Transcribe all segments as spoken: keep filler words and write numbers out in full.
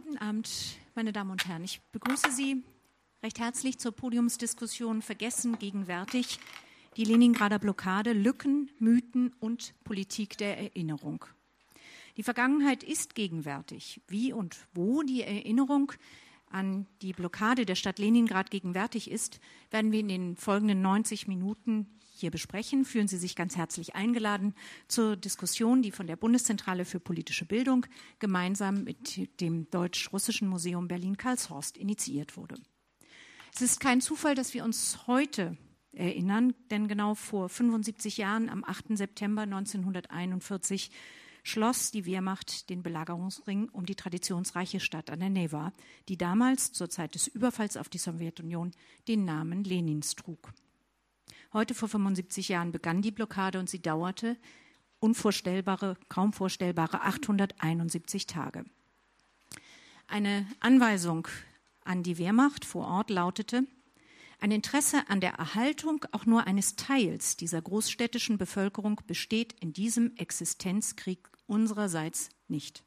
Guten Abend, meine Damen und Herren. Ich begrüße Sie recht herzlich zur Podiumsdiskussion Vergessen gegenwärtig, die Leningrader Blockade, Lücken, Mythen und Politik der Erinnerung. Die Vergangenheit ist gegenwärtig. Wie und wo die Erinnerung an die Blockade der Stadt Leningrad gegenwärtig ist, werden wir in den folgenden neunzig Minuten hier besprechen. Fühlen Sie sich ganz herzlich eingeladen zur Diskussion, die von der Bundeszentrale für politische Bildung gemeinsam mit dem Deutsch-Russischen Museum Berlin-Karlshorst initiiert wurde. Es ist kein Zufall, dass wir uns heute erinnern, denn genau vor fünfundsiebzig Jahren, am achten September neunzehnhunderteinundvierzig, schloss die Wehrmacht den Belagerungsring um die traditionsreiche Stadt an der Newa, die damals zur Zeit des Überfalls auf die Sowjetunion den Namen Lenins trug. Heute vor fünfundsiebzig Jahren begann die Blockade und sie dauerte unvorstellbare, kaum vorstellbare achthunderteinundsiebzig Tage. Eine Anweisung an die Wehrmacht vor Ort lautete: Ein Interesse an der Erhaltung auch nur eines Teils dieser großstädtischen Bevölkerung besteht in diesem Existenzkrieg unsererseits nicht.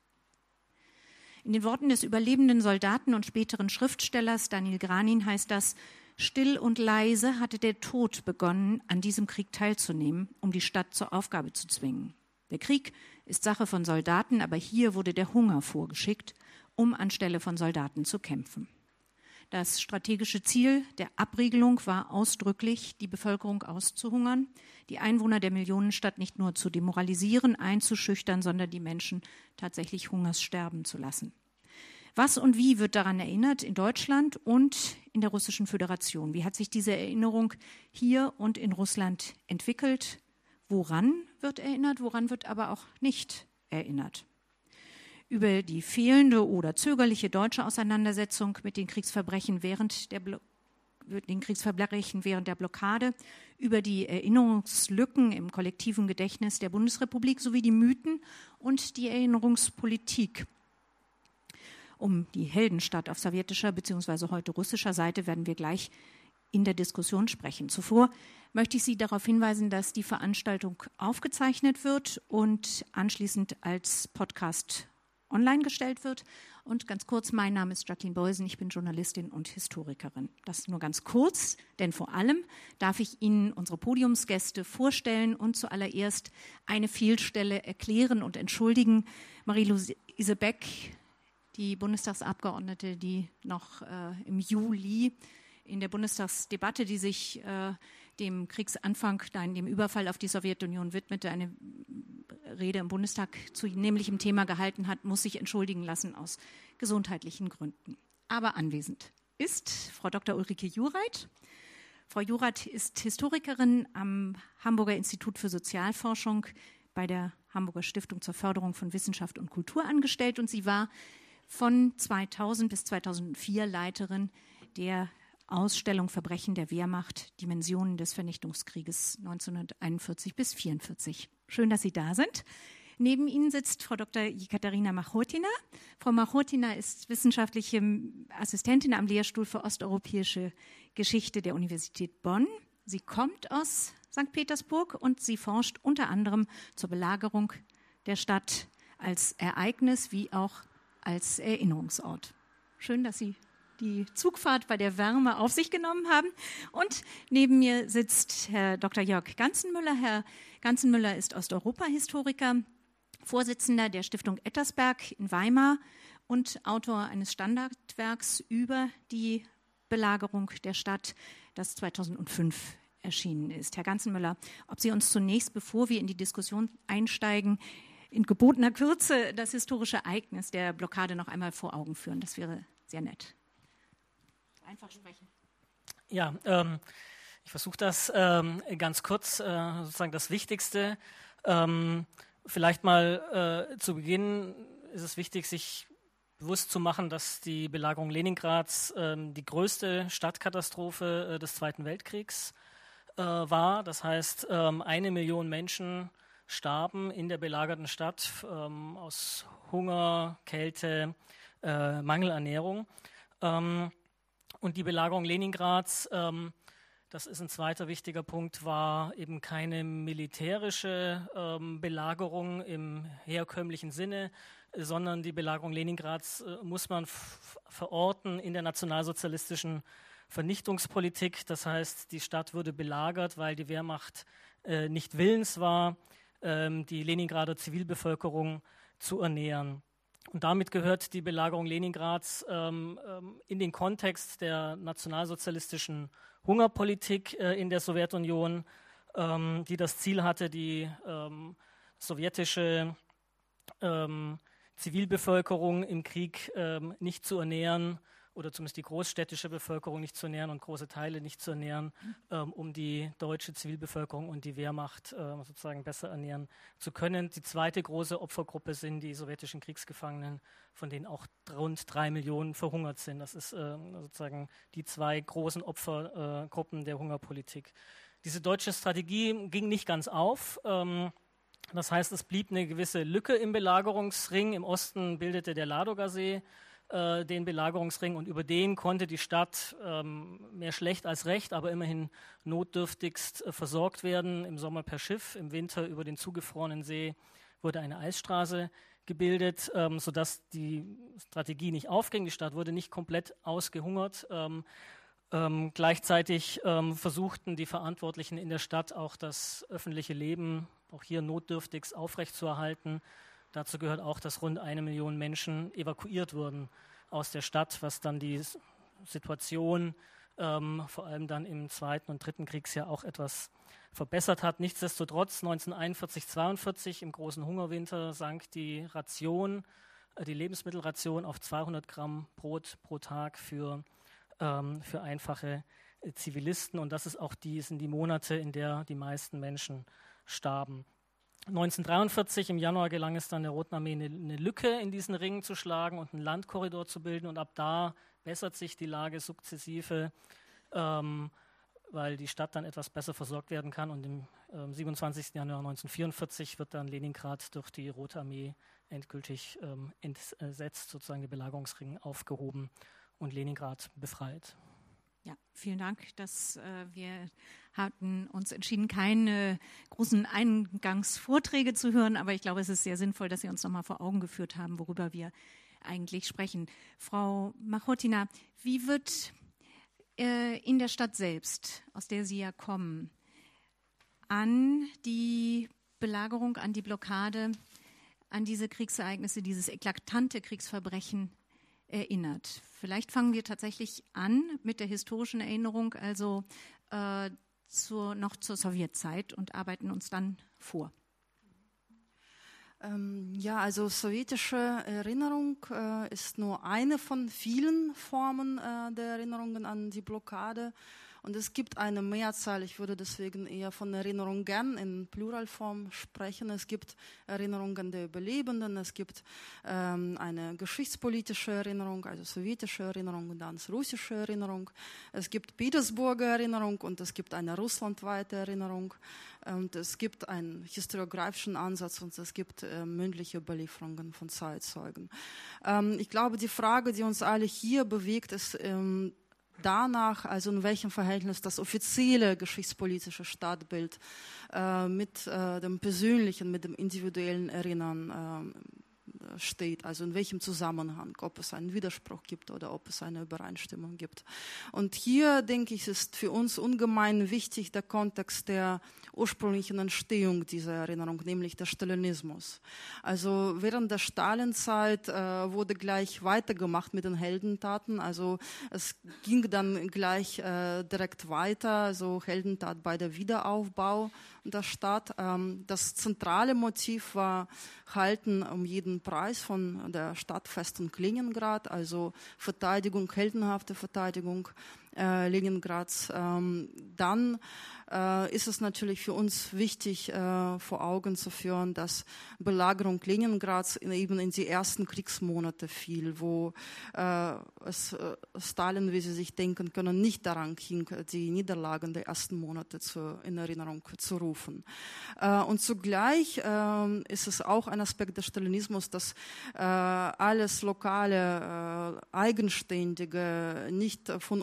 In den Worten des überlebenden Soldaten und späteren Schriftstellers Daniel Granin heißt das: Still und leise hatte der Tod begonnen, an diesem Krieg teilzunehmen, um die Stadt zur Aufgabe zu zwingen. Der Krieg ist Sache von Soldaten, aber hier wurde der Hunger vorgeschickt, um anstelle von Soldaten zu kämpfen. Das strategische Ziel der Abriegelung war ausdrücklich, die Bevölkerung auszuhungern, die Einwohner der Millionenstadt nicht nur zu demoralisieren, einzuschüchtern, sondern die Menschen tatsächlich Hungers sterben zu lassen. Was und wie wird daran erinnert in Deutschland und in der Russischen Föderation? Wie hat sich diese Erinnerung hier und in Russland entwickelt? Woran wird erinnert, woran wird aber auch nicht erinnert? Über die fehlende oder zögerliche deutsche Auseinandersetzung mit den Kriegsverbrechen während der, Blo- den Kriegsverbrechen während der Blockade, über die Erinnerungslücken im kollektiven Gedächtnis der Bundesrepublik sowie die Mythen und die Erinnerungspolitik um die Heldenstadt auf sowjetischer bzw. heute russischer Seite werden wir gleich in der Diskussion sprechen. Zuvor möchte ich Sie darauf hinweisen, dass die Veranstaltung aufgezeichnet wird und anschließend als Podcast online gestellt wird. Und ganz kurz, mein Name ist Jacqueline Beusen, ich bin Journalistin und Historikerin. Das nur ganz kurz, denn vor allem darf ich Ihnen unsere Podiumsgäste vorstellen und zuallererst eine Fehlstelle erklären und entschuldigen. Marie-Louise Beck, die Bundestagsabgeordnete, die noch äh, im Juli in der Bundestagsdebatte, die sich äh, dem Kriegsanfang, nein, dem Überfall auf die Sowjetunion widmete, eine Rede im Bundestag zu nämlichem Thema gehalten hat, muss sich entschuldigen lassen aus gesundheitlichen Gründen. Aber anwesend ist Frau Doktor Ulrike Jurath. Frau Jurath ist Historikerin am Hamburger Institut für Sozialforschung bei der Hamburger Stiftung zur Förderung von Wissenschaft und Kultur angestellt und sie war von zweitausend bis zweitausendvier Leiterin der Ausstellung Verbrechen der Wehrmacht, Dimensionen des Vernichtungskrieges neunzehnhunderteinundvierzig bis vierundvierzig. Schön, dass Sie da sind. Neben Ihnen sitzt Frau Doktor Jekaterina Machotina. Frau Machotina ist wissenschaftliche Assistentin am Lehrstuhl für osteuropäische Geschichte der Universität Bonn. Sie kommt aus Sankt Petersburg und sie forscht unter anderem zur Belagerung der Stadt als Ereignis wie auch als Erinnerungsort. Schön, dass Sie die Zugfahrt bei der Wärme auf sich genommen haben. Und neben mir sitzt Herr Doktor Jörg Ganzenmüller. Herr Ganzenmüller ist Osteuropa-Historiker, Vorsitzender der Stiftung Ettersberg in Weimar und Autor eines Standardwerks über die Belagerung der Stadt, das zweitausendfünf erschienen ist. Herr Ganzenmüller, ob Sie uns zunächst, bevor wir in die Diskussion einsteigen, in gebotener Kürze das historische Ereignis der Blockade noch einmal vor Augen führen. Das wäre sehr nett. Einfach sprechen. Ja, ähm, ich versuche das ähm, ganz kurz, äh, sozusagen das Wichtigste. Ähm, vielleicht mal äh, zu Beginn ist es wichtig, sich bewusst zu machen, dass die Belagerung Leningrads äh, die größte Stadtkatastrophe äh, des Zweiten Weltkriegs äh, war. Das heißt, ähm, eine Million Menschen starben in der belagerten Stadt ähm, aus Hunger, Kälte, äh, Mangelernährung. Ähm, und die Belagerung Leningrads, ähm, das ist ein zweiter wichtiger Punkt, war eben keine militärische ähm, Belagerung im herkömmlichen Sinne, sondern die Belagerung Leningrads äh, muss man f- verorten in der nationalsozialistischen Vernichtungspolitik. Das heißt, die Stadt wurde belagert, weil die Wehrmacht äh, nicht willens war, ähm, die Leningrader Zivilbevölkerung zu ernähren. Und damit gehört die Belagerung Leningrads ähm, ähm, in den Kontext der nationalsozialistischen Hungerpolitik äh, in der Sowjetunion, ähm, die das Ziel hatte, die ähm, sowjetische ähm, Zivilbevölkerung im Krieg ähm, nicht zu ernähren oder zumindest die großstädtische Bevölkerung nicht zu ernähren und große Teile nicht zu ernähren, ähm, um die deutsche Zivilbevölkerung und die Wehrmacht äh, sozusagen besser ernähren zu können. Die zweite große Opfergruppe sind die sowjetischen Kriegsgefangenen, von denen auch rund drei Millionen verhungert sind. Das ist äh, sozusagen die zwei großen Opfergruppen äh, der Hungerpolitik. Diese deutsche Strategie ging nicht ganz auf. Ähm, das heißt, es blieb eine gewisse Lücke im Belagerungsring. Im Osten bildete der Ladoga-See den Belagerungsring und über den konnte die Stadt ähm, mehr schlecht als recht, aber immerhin notdürftigst äh, versorgt werden. Im Sommer per Schiff, im Winter über den zugefrorenen See wurde eine Eisstraße gebildet, ähm, sodass die Strategie nicht aufging. Die Stadt wurde nicht komplett ausgehungert. Ähm, ähm, gleichzeitig ähm, versuchten die Verantwortlichen in der Stadt auch das öffentliche Leben, auch hier notdürftigst aufrechtzuerhalten. Dazu gehört auch, dass rund eine Million Menschen evakuiert wurden aus der Stadt, was dann die Situation ähm, vor allem dann im zweiten und dritten Kriegsjahr auch etwas verbessert hat. Nichtsdestotrotz neunzehnhunderteinundvierzig zweiundvierzig im großen Hungerwinter sank die Ration, äh, die Lebensmittelration auf zweihundert Gramm Brot pro Tag für, ähm, für einfache äh, Zivilisten. Und das ist auch die, sind die Monate, in der die meisten Menschen starben. neunzehnhundertdreiundvierzig im Januar gelang es dann der Roten Armee, eine, eine Lücke in diesen Ring zu schlagen und einen Landkorridor zu bilden. Und ab da bessert sich die Lage sukzessive, ähm, weil die Stadt dann etwas besser versorgt werden kann. Und im ähm, siebenundzwanzigsten Januar neunzehnhundertvierundvierzig wird dann Leningrad durch die Rote Armee endgültig ähm, entsetzt, sozusagen der Belagerungsring aufgehoben und Leningrad befreit. Ja, vielen Dank, dass äh, wir hatten uns entschieden, keine großen Eingangsvorträge zu hören, aber ich glaube, es ist sehr sinnvoll, dass Sie uns nochmal vor Augen geführt haben, worüber wir eigentlich sprechen. Frau Machotina, wie wird äh, in der Stadt selbst, aus der Sie ja kommen, an die Belagerung, an die Blockade, an diese Kriegsereignisse, dieses eklatante Kriegsverbrechen erinnert? Vielleicht fangen wir tatsächlich an mit der historischen Erinnerung, also äh, zur, noch zur Sowjetzeit und arbeiten uns dann vor. Ähm, ja, also sowjetische Erinnerung äh, ist nur eine von vielen Formen äh, der Erinnerungen an die Blockade. Und es gibt eine Mehrzahl, ich würde deswegen eher von Erinnerung gern in Pluralform sprechen. Es gibt Erinnerungen der Überlebenden, es gibt ähm, eine geschichtspolitische Erinnerung, also sowjetische Erinnerung und dann russische Erinnerung. Es gibt Petersburger Erinnerung und es gibt eine russlandweite Erinnerung. Und es gibt einen historiografischen Ansatz und es gibt äh, mündliche Überlieferungen von Zeitzeugen. Ähm, ich glaube, die Frage, die uns alle hier bewegt, ist ähm, danach, also in welchem Verhältnis das offizielle geschichtspolitische Stadtbild äh, mit äh, dem persönlichen, mit dem individuellen Erinnern äh, steht, also in welchem Zusammenhang, ob es einen Widerspruch gibt oder ob es eine Übereinstimmung gibt. Und hier, denke ich, ist für uns ungemein wichtig der Kontext der ursprünglichen Entstehung dieser Erinnerung, nämlich der Stalinismus. Also während der Stalinzeit äh, wurde gleich weitergemacht mit den Heldentaten, also es ging dann gleich äh, direkt weiter, also Heldentat bei der Wiederaufbau der Stadt. Ähm, das zentrale Motiv war Halten um jeden Preis von der Stadtfestung Leningrad, also Verteidigung, heldenhafte Verteidigung äh, Leningrads. Ähm, dann äh, ist es natürlich für uns wichtig, äh, vor Augen zu führen, dass Belagerung Leningrads in, eben in die ersten Kriegsmonate fiel, wo äh, es äh, Stalin, wie Sie sich denken können, nicht daran ging, die Niederlagen der ersten Monate zu, in Erinnerung zu rufen. Äh, und zugleich äh, ist es auch ein Aspekt des Stalinismus, dass äh, alles lokale, äh, eigenständige, nicht von oben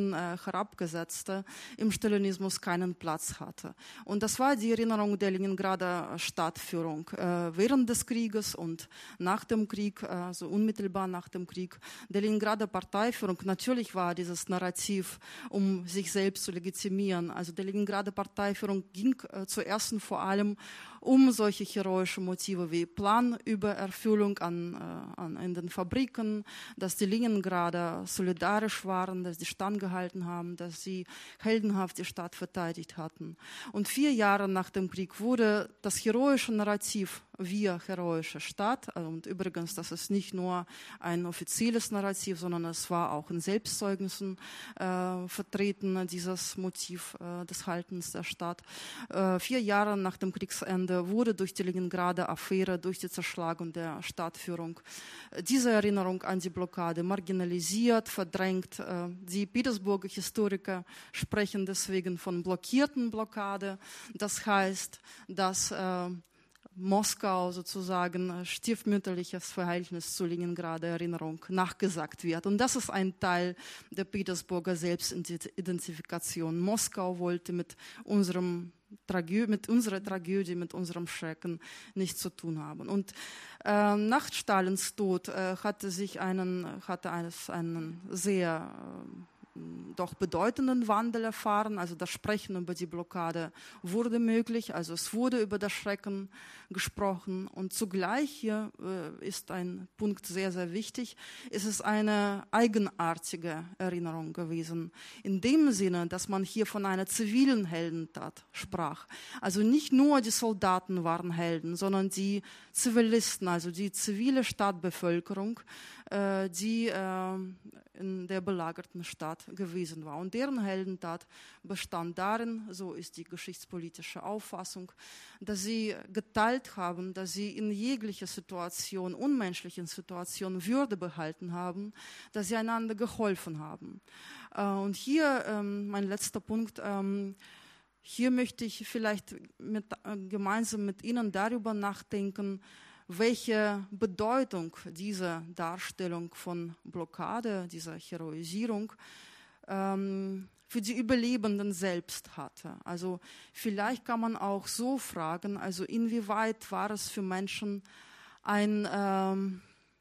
gegen äh, Herabgesetzte im Stalinismus keinen Platz hatte. Und das war die Erinnerung der Leningrader Stadtführung äh, während des Krieges und nach dem Krieg, also unmittelbar nach dem Krieg. Der Leningrader Parteiführung, natürlich war dieses Narrativ, um sich selbst zu legitimieren. Also der Leningrader Parteiführung ging äh, zuerst und vor allem um solche heroische Motive wie Planübererfüllung an, äh, an, in den Fabriken, dass die Leningrader solidarisch waren, dass sie standgehalten haben, dass sie heldenhaft die Stadt verteidigt hatten. Und vier Jahre nach dem Krieg wurde das heroische Narrativ wir heroische Stadt, und übrigens, das ist nicht nur ein offizielles Narrativ, sondern es war auch in Selbstzeugnissen äh, vertreten, dieses Motiv äh, des Haltens der Stadt. Äh, vier Jahre nach dem Kriegsende wurde durch die Leningrader Affäre, durch die Zerschlagung der Stadtführung, äh, diese Erinnerung an die Blockade marginalisiert, verdrängt. Äh, die Petersburger Historiker sprechen deswegen von blockierten Blockade. Das heißt, dass äh, Moskau sozusagen stiefmütterliches Verhältnis zu Leningrader Erinnerung nachgesagt wird. Und das ist ein Teil der Petersburger Selbstidentifikation. Moskau wollte mit unserem Tragödie, mit unserer Tragödie, mit unserem Schrecken nichts zu tun haben. Und äh, nach Stalins Tod äh, hatte sich einen, hatte eines, einen sehr äh, doch bedeutenden Wandel erfahren. Also das Sprechen über die Blockade wurde möglich. Also es wurde über das Schrecken gesprochen. Und zugleich, hier äh, ist ein Punkt sehr, sehr wichtig, ist es eine eigenartige Erinnerung gewesen. In dem Sinne, dass man hier von einer zivilen Heldentat sprach. Also nicht nur die Soldaten waren Helden, sondern die Zivilisten, also die zivile Stadtbevölkerung, äh, die äh, in der belagerten Stadt gewesen war. Und deren Heldentat bestand darin, so ist die geschichtspolitische Auffassung, dass sie geteilt haben, dass sie in jeglicher Situation, unmenschlichen Situation Würde behalten haben, dass sie einander geholfen haben. Und hier ähm, mein letzter Punkt, ähm, hier möchte ich vielleicht mit, äh, gemeinsam mit Ihnen darüber nachdenken, welche Bedeutung diese Darstellung von Blockade, dieser Heroisierung ähm, für die Überlebenden selbst hatte. Also vielleicht kann man auch so fragen, also inwieweit war es für Menschen ein, ähm,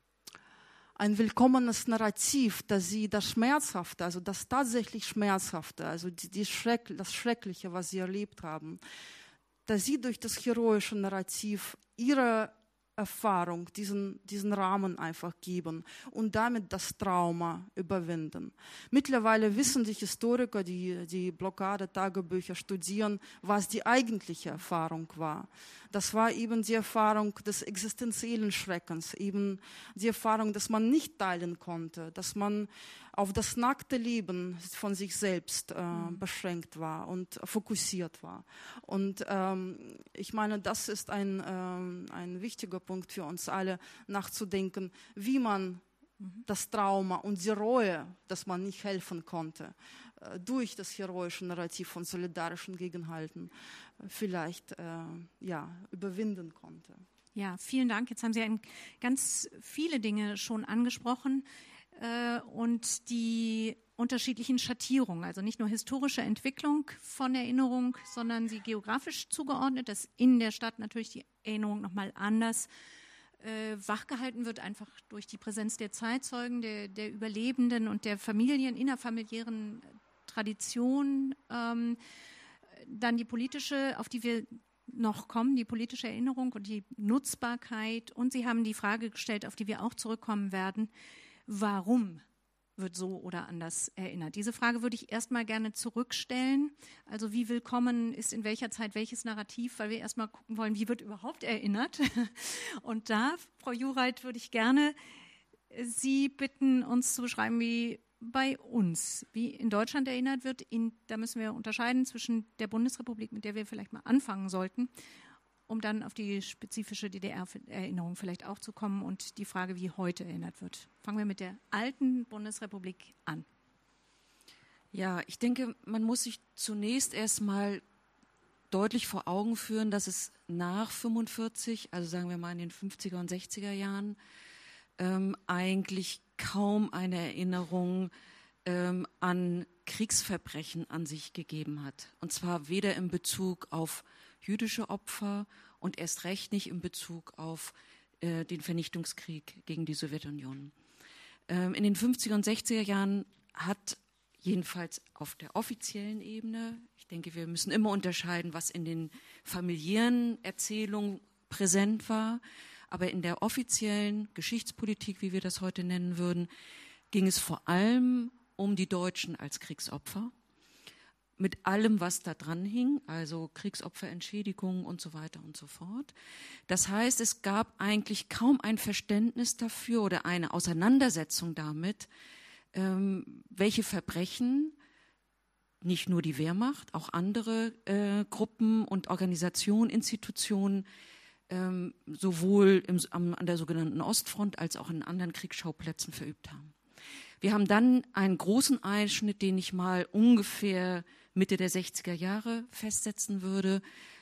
ein willkommenes Narrativ, dass sie das Schmerzhafte, also das tatsächlich Schmerzhafte, also die, die Schreck, das Schreckliche, was sie erlebt haben, dass sie durch das heroische Narrativ ihre Erfahrung, diesen, diesen Rahmen einfach geben und damit das Trauma überwinden. Mittlerweile wissen die Historiker, die die Blockade-Tagebücher studieren, was die eigentliche Erfahrung war. Das war eben die Erfahrung des existenziellen Schreckens, eben die Erfahrung, dass man nicht teilen konnte, dass man auf das nackte Leben von sich selbst äh, mhm. beschränkt war und fokussiert war. Und ähm, ich meine, das ist ein, ähm, ein wichtiger Punkt für uns alle, nachzudenken, wie man mhm. das Trauma und die Reue, dass man nicht helfen konnte, äh, durch das heroische Narrativ von solidarischen Gegenhalten äh, vielleicht äh, ja, überwinden konnte. Ja, vielen Dank. Jetzt haben Sie ein, ganz viele Dinge schon angesprochen. Und die unterschiedlichen Schattierungen, also nicht nur historische Entwicklung von Erinnerung, sondern sie geografisch zugeordnet, dass in der Stadt natürlich die Erinnerung nochmal anders äh, wachgehalten wird, einfach durch die Präsenz der Zeitzeugen, der, der Überlebenden und der Familien, innerfamiliären Traditionen. Ähm, dann die politische, auf die wir noch kommen, die politische Erinnerung und die Nutzbarkeit. Und Sie haben die Frage gestellt, auf die wir auch zurückkommen werden: Warum wird so oder anders erinnert? Diese Frage würde ich erstmal gerne zurückstellen. Also wie willkommen ist in welcher Zeit welches Narrativ, weil wir erstmal gucken wollen, wie wird überhaupt erinnert. Und da, Frau Jureit, würde ich gerne Sie bitten, uns zu beschreiben, wie bei uns, wie in Deutschland erinnert wird. In, da müssen wir unterscheiden zwischen der Bundesrepublik, mit der wir vielleicht mal anfangen sollten, um dann auf die spezifische D D R-Erinnerung vielleicht auch zu kommen und die Frage, wie heute erinnert wird. Fangen wir mit der alten Bundesrepublik an. Ja, ich denke, man muss sich zunächst erstmal deutlich vor Augen führen, dass es nach fünfundvierzig, also sagen wir mal in den fünfziger und sechziger Jahren, ähm, eigentlich kaum eine Erinnerung ähm, an Kriegsverbrechen an sich gegeben hat. Und zwar weder in Bezug auf jüdische Opfer und erst recht nicht in Bezug auf äh, den Vernichtungskrieg gegen die Sowjetunion. Ähm, in den fünfziger und sechziger Jahren hat jedenfalls auf der offiziellen Ebene, ich denke, wir müssen immer unterscheiden, was in den familiären Erzählungen präsent war, aber in der offiziellen Geschichtspolitik, wie wir das heute nennen würden, ging es vor allem um die Deutschen als Kriegsopfer, mit allem, was da dran hing, also Kriegsopferentschädigungen und so weiter und so fort. Das heißt, es gab eigentlich kaum ein Verständnis dafür oder eine Auseinandersetzung damit, ähm, welche Verbrechen nicht nur die Wehrmacht, auch andere äh, Gruppen und Organisationen, Institutionen, ähm, sowohl im, am, an der sogenannten Ostfront als auch in anderen Kriegsschauplätzen verübt haben. Wir haben dann einen großen Einschnitt, den ich mal ungefähr Mitte der sechziger Jahre festsetzen würde.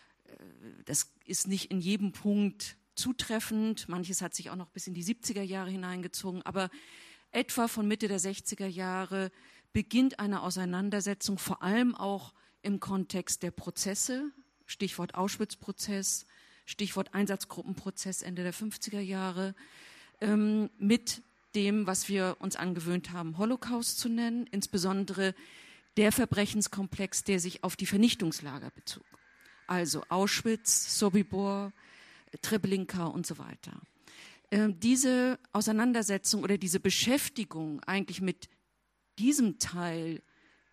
Das ist nicht in jedem Punkt zutreffend. Manches hat sich auch noch bis in die siebziger Jahre hineingezogen. Aber etwa von Mitte der sechziger Jahre beginnt eine Auseinandersetzung, vor allem auch im Kontext der Prozesse, Stichwort Auschwitz-Prozess, Stichwort Einsatzgruppenprozess Ende der fünfziger Jahre, ähm, mit dem, was wir uns angewöhnt haben, Holocaust zu nennen, insbesondere der Verbrechenskomplex, der sich auf die Vernichtungslager bezog. Also Auschwitz, Sobibor, Treblinka und so weiter. Ähm, diese Auseinandersetzung oder diese Beschäftigung eigentlich mit diesem Teil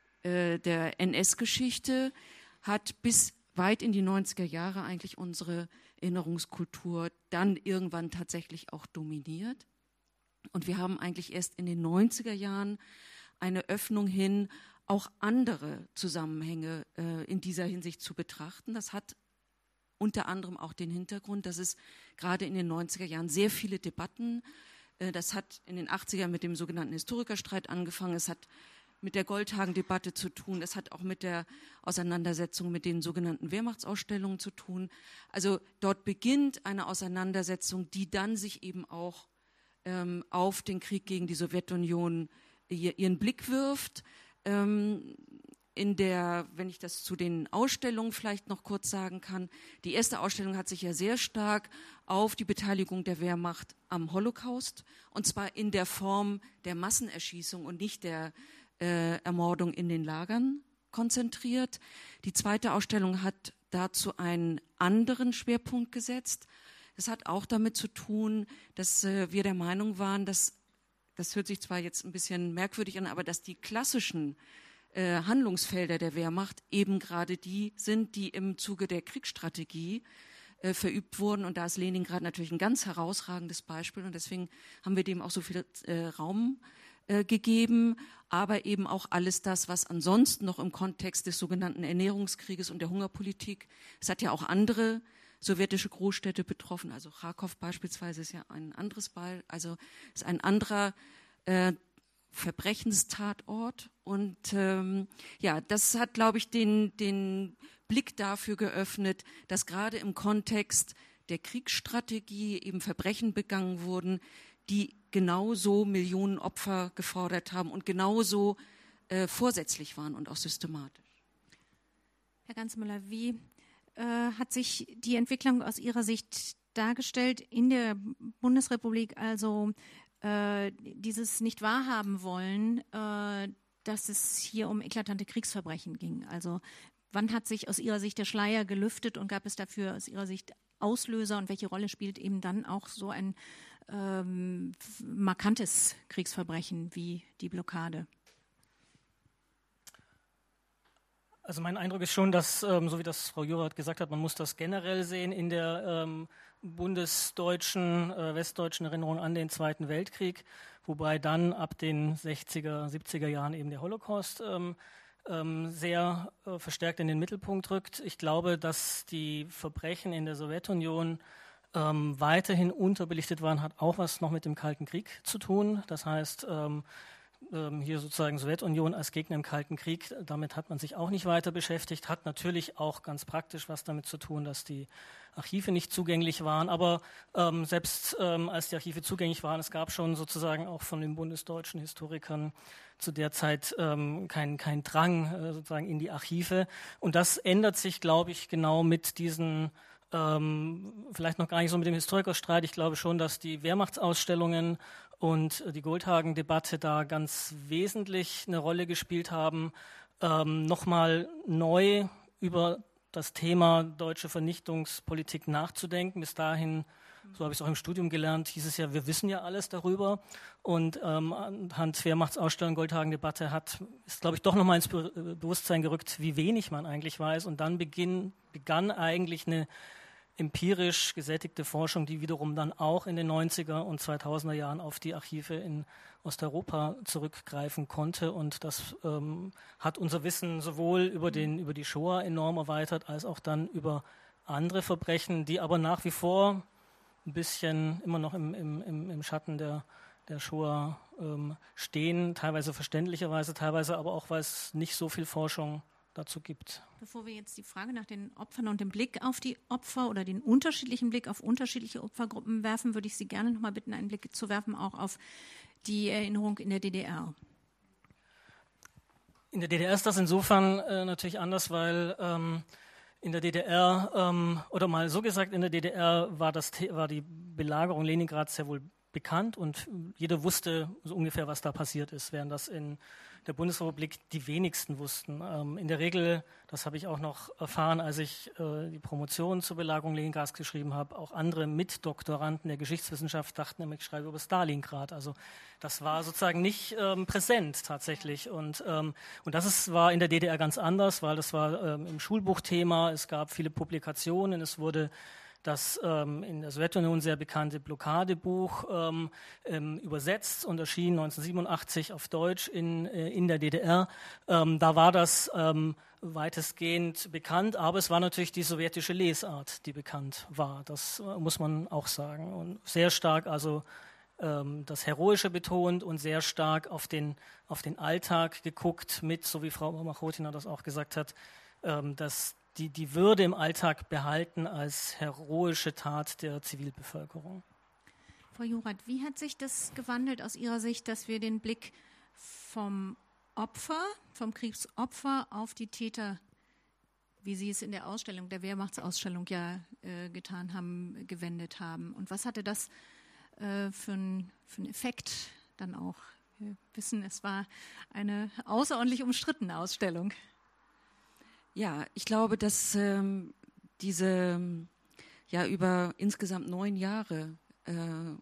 äh, der N S-Geschichte hat bis weit in die neunziger Jahre eigentlich unsere Erinnerungskultur dann irgendwann tatsächlich auch dominiert. Und wir haben eigentlich erst in den neunziger Jahren eine Öffnung hin, auch andere Zusammenhänge äh, in dieser Hinsicht zu betrachten. Das hat unter anderem auch den Hintergrund, dass es gerade in den neunziger Jahren sehr viele Debatten, äh, das hat in den achtzigern mit dem sogenannten Historikerstreit angefangen, es hat mit der Goldhagen-Debatte zu tun, es hat auch mit der Auseinandersetzung mit den sogenannten Wehrmachtsausstellungen zu tun. Also dort beginnt eine Auseinandersetzung, die dann sich eben auch ähm, auf den Krieg gegen die Sowjetunion ihr, ihren Blick wirft. Ähm, in der, wenn ich das zu den Ausstellungen vielleicht noch kurz sagen kann, die erste Ausstellung hat sich ja sehr stark auf die Beteiligung der Wehrmacht am Holocaust, und zwar in der Form der Massenerschießung und nicht der äh, Ermordung in den Lagern konzentriert. Die zweite Ausstellung hat dazu einen anderen Schwerpunkt gesetzt. Das hat auch damit zu tun, dass äh, wir der Meinung waren, dass, das hört sich zwar jetzt ein bisschen merkwürdig an, aber dass die klassischen äh, Handlungsfelder der Wehrmacht eben gerade die sind, die im Zuge der Kriegsstrategie äh, verübt wurden. Und da ist Leningrad natürlich ein ganz herausragendes Beispiel. Und deswegen haben wir dem auch so viel äh, Raum äh, gegeben. Aber eben auch alles das, was ansonsten noch im Kontext des sogenannten Ernährungskrieges und der Hungerpolitik, es hat ja auch andere sowjetische Großstädte betroffen, also Charkow beispielsweise ist ja ein anderes Beispiel, also ist ein anderer äh, Verbrechenstatort. Und ähm, ja, das hat, glaube ich, den, den Blick dafür geöffnet, dass gerade im Kontext der Kriegsstrategie eben Verbrechen begangen wurden, die genauso Millionen Opfer gefordert haben und genauso äh, vorsätzlich waren und auch systematisch. Herr Ganzmüller, wie äh, hat sich die Entwicklung aus Ihrer Sicht dargestellt in der Bundesrepublik, also äh, dieses nicht wahrhaben wollen, äh, dass es hier um eklatante Kriegsverbrechen ging? Also wann hat sich aus Ihrer Sicht der Schleier gelüftet und gab es dafür aus Ihrer Sicht Auslöser, und welche Rolle spielt eben dann auch so ein ähm, markantes Kriegsverbrechen wie die Blockade? Also mein Eindruck ist schon, dass, ähm, so wie das Frau Jorath gesagt hat, man muss das generell sehen in der ähm, bundesdeutschen, äh, westdeutschen Erinnerung an den Zweiten Weltkrieg, wobei dann ab den sechziger, siebziger Jahren eben der Holocaust ähm, ähm, sehr äh, verstärkt in den Mittelpunkt rückt. Ich glaube, dass die Verbrechen in der Sowjetunion ähm, weiterhin unterbelichtet waren, hat auch was noch mit dem Kalten Krieg zu tun. Das heißt, ähm, ähm, hier sozusagen Sowjetunion als Gegner im Kalten Krieg, damit hat man sich auch nicht weiter beschäftigt, hat natürlich auch ganz praktisch was damit zu tun, dass die Archive nicht zugänglich waren, aber ähm, selbst ähm, als die Archive zugänglich waren, es gab schon sozusagen auch von den bundesdeutschen Historikern zu der Zeit ähm, kein, kein Drang äh, sozusagen in die Archive, und das ändert sich, glaube ich, genau mit diesen Ähm, vielleicht noch gar nicht so mit dem Historikerstreit. Ich glaube schon, dass die Wehrmachtsausstellungen und die Goldhagen-Debatte da ganz wesentlich eine Rolle gespielt haben, ähm, nochmal neu über das Thema deutsche Vernichtungspolitik nachzudenken. Bis dahin, so habe ich es auch im Studium gelernt, hieß es ja, wir wissen ja alles darüber. Und ähm, anhand Wehrmachtsausstellung, Goldhagen-Debatte hat, ist, glaube ich, doch nochmal ins Be- Bewusstsein gerückt, wie wenig man eigentlich weiß. Und dann beginn, begann eigentlich eine empirisch gesättigte Forschung, die wiederum dann auch in den neunziger und zweitausender Jahren auf die Archive in Osteuropa zurückgreifen konnte. Und das ähm, hat unser Wissen sowohl über, den, über die Shoah enorm erweitert, als auch dann über andere Verbrechen, die aber nach wie vor ein bisschen immer noch im, im, im Schatten der, der Shoah ähm, stehen, teilweise verständlicherweise, teilweise aber auch, weil es nicht so viel Forschung dazu gibt. Bevor wir jetzt die Frage nach den Opfern und dem Blick auf die Opfer oder den unterschiedlichen Blick auf unterschiedliche Opfergruppen werfen, würde ich Sie gerne noch mal bitten, einen Blick zu werfen, auch auf die Erinnerung in der D D R. In der D D R ist das insofern äh, natürlich anders, weil ähm, in der D D R, ähm, oder mal so gesagt, in der D D R war, das, war die Belagerung Leningrads sehr wohl bekannt und jeder wusste so ungefähr, was da passiert ist, während das in der Bundesrepublik die wenigsten wussten. Ähm, in der Regel, das habe ich auch noch erfahren, als ich äh, die Promotion zur Belagerung Leningrads geschrieben habe, auch andere Mitdoktoranden der Geschichtswissenschaft dachten immer, ich schreibe über Stalingrad. Also das war sozusagen nicht ähm, präsent tatsächlich. Und, ähm, und das ist, war in der D D R ganz anders, weil das war ähm, im Schulbuchthema, es gab viele Publikationen, es wurde das ähm, in der Sowjetunion sehr bekannte Blockadebuch ähm, ähm, übersetzt und erschien neunzehnhundertsiebenundachtzig auf Deutsch in, äh, in der D D R. Ähm, da war das ähm, weitestgehend bekannt, aber es war natürlich die sowjetische Lesart, die bekannt war. Das äh, muss man auch sagen. Und sehr stark also ähm, das Heroische betont und sehr stark auf den, auf den Alltag geguckt mit, so wie Frau Machotina das auch gesagt hat, ähm, dass Die, die Würde im Alltag behalten als heroische Tat der Zivilbevölkerung. Frau Jurat, wie hat sich das gewandelt aus Ihrer Sicht, dass wir den Blick vom Opfer, vom Kriegsopfer auf die Täter, wie Sie es in der Ausstellung, der Wehrmachtsausstellung ja äh, getan haben, gewendet haben? Und was hatte das äh, für einen für einen Effekt dann auch? Wir wissen, es war eine außerordentlich umstrittene Ausstellung. Ja, ich glaube, dass ähm, diese ja über insgesamt neun Jahre äh,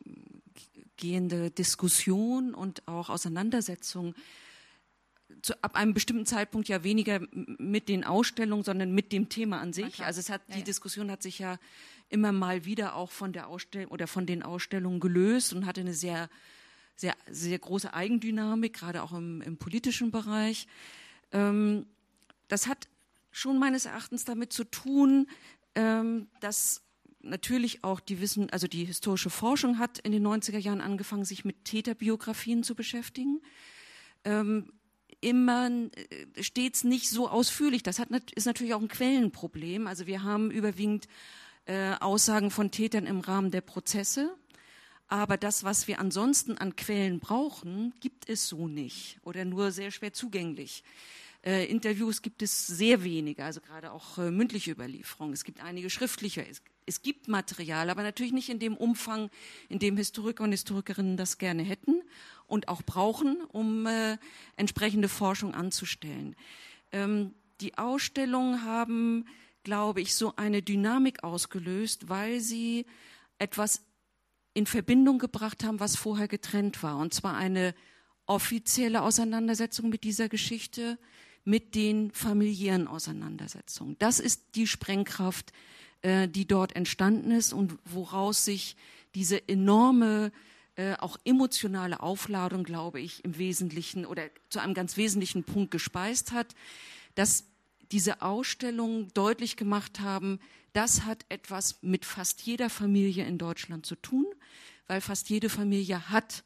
gehende Diskussion und auch Auseinandersetzung zu, ab einem bestimmten Zeitpunkt ja weniger mit den Ausstellungen, sondern mit dem Thema an sich. Also es hat die ja, ja. Diskussion hat sich ja immer mal wieder auch von der Ausstellung oder von den Ausstellungen gelöst und hatte eine sehr sehr sehr große Eigendynamik, gerade auch im, im politischen Bereich. Ähm, das hat schon meines Erachtens damit zu tun, ähm, dass natürlich auch die Wissen, also die historische Forschung hat in den neunziger Jahren angefangen, sich mit Täterbiografien zu beschäftigen. Ähm, immer äh, stets nicht so ausführlich. Das hat, ist natürlich auch ein Quellenproblem. Also wir haben überwiegend äh, Aussagen von Tätern im Rahmen der Prozesse. Aber das, was wir ansonsten an Quellen brauchen, gibt es so nicht oder nur sehr schwer zugänglich. Äh, Interviews gibt es sehr wenige, also gerade auch äh, mündliche Überlieferungen. Es gibt einige schriftliche. Es, es gibt Material, aber natürlich nicht in dem Umfang, in dem Historiker und Historikerinnen das gerne hätten und auch brauchen, um äh, entsprechende Forschung anzustellen. Ähm, die Ausstellungen haben, glaube ich, so eine Dynamik ausgelöst, weil sie etwas in Verbindung gebracht haben, was vorher getrennt war. Und zwar eine offizielle Auseinandersetzung mit dieser Geschichte, mit den familiären Auseinandersetzungen. Das ist die Sprengkraft, äh, die dort entstanden ist und woraus sich diese enorme, äh, auch emotionale Aufladung, glaube ich, im Wesentlichen oder zu einem ganz wesentlichen Punkt gespeist hat, dass diese Ausstellungen deutlich gemacht haben, das hat etwas mit fast jeder Familie in Deutschland zu tun, weil fast jede Familie hat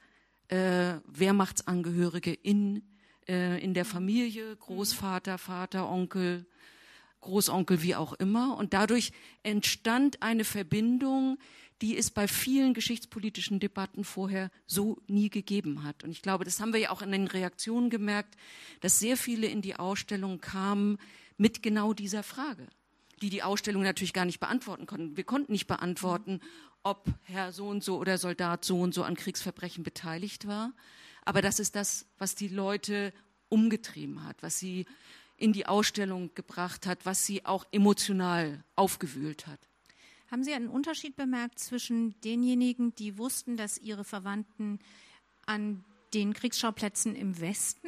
äh, Wehrmachtsangehörige in, äh, in der Familie, Großvater, Vater, Onkel, Großonkel, wie auch immer. Und dadurch entstand eine Verbindung, die es bei vielen geschichtspolitischen Debatten vorher so nie gegeben hat. Und ich glaube, das haben wir ja auch in den Reaktionen gemerkt, dass sehr viele in die Ausstellung kamen mit genau dieser Frage, die die Ausstellung natürlich gar nicht beantworten konnten. Wir konnten nicht beantworten, ob Herr so und so oder Soldat so und so an Kriegsverbrechen beteiligt war. Aber das ist das, was die Leute umgetrieben hat, was sie in die Ausstellung gebracht hat, was sie auch emotional aufgewühlt hat. Haben Sie einen Unterschied bemerkt zwischen denjenigen, die wussten, dass ihre Verwandten an den Kriegsschauplätzen im Westen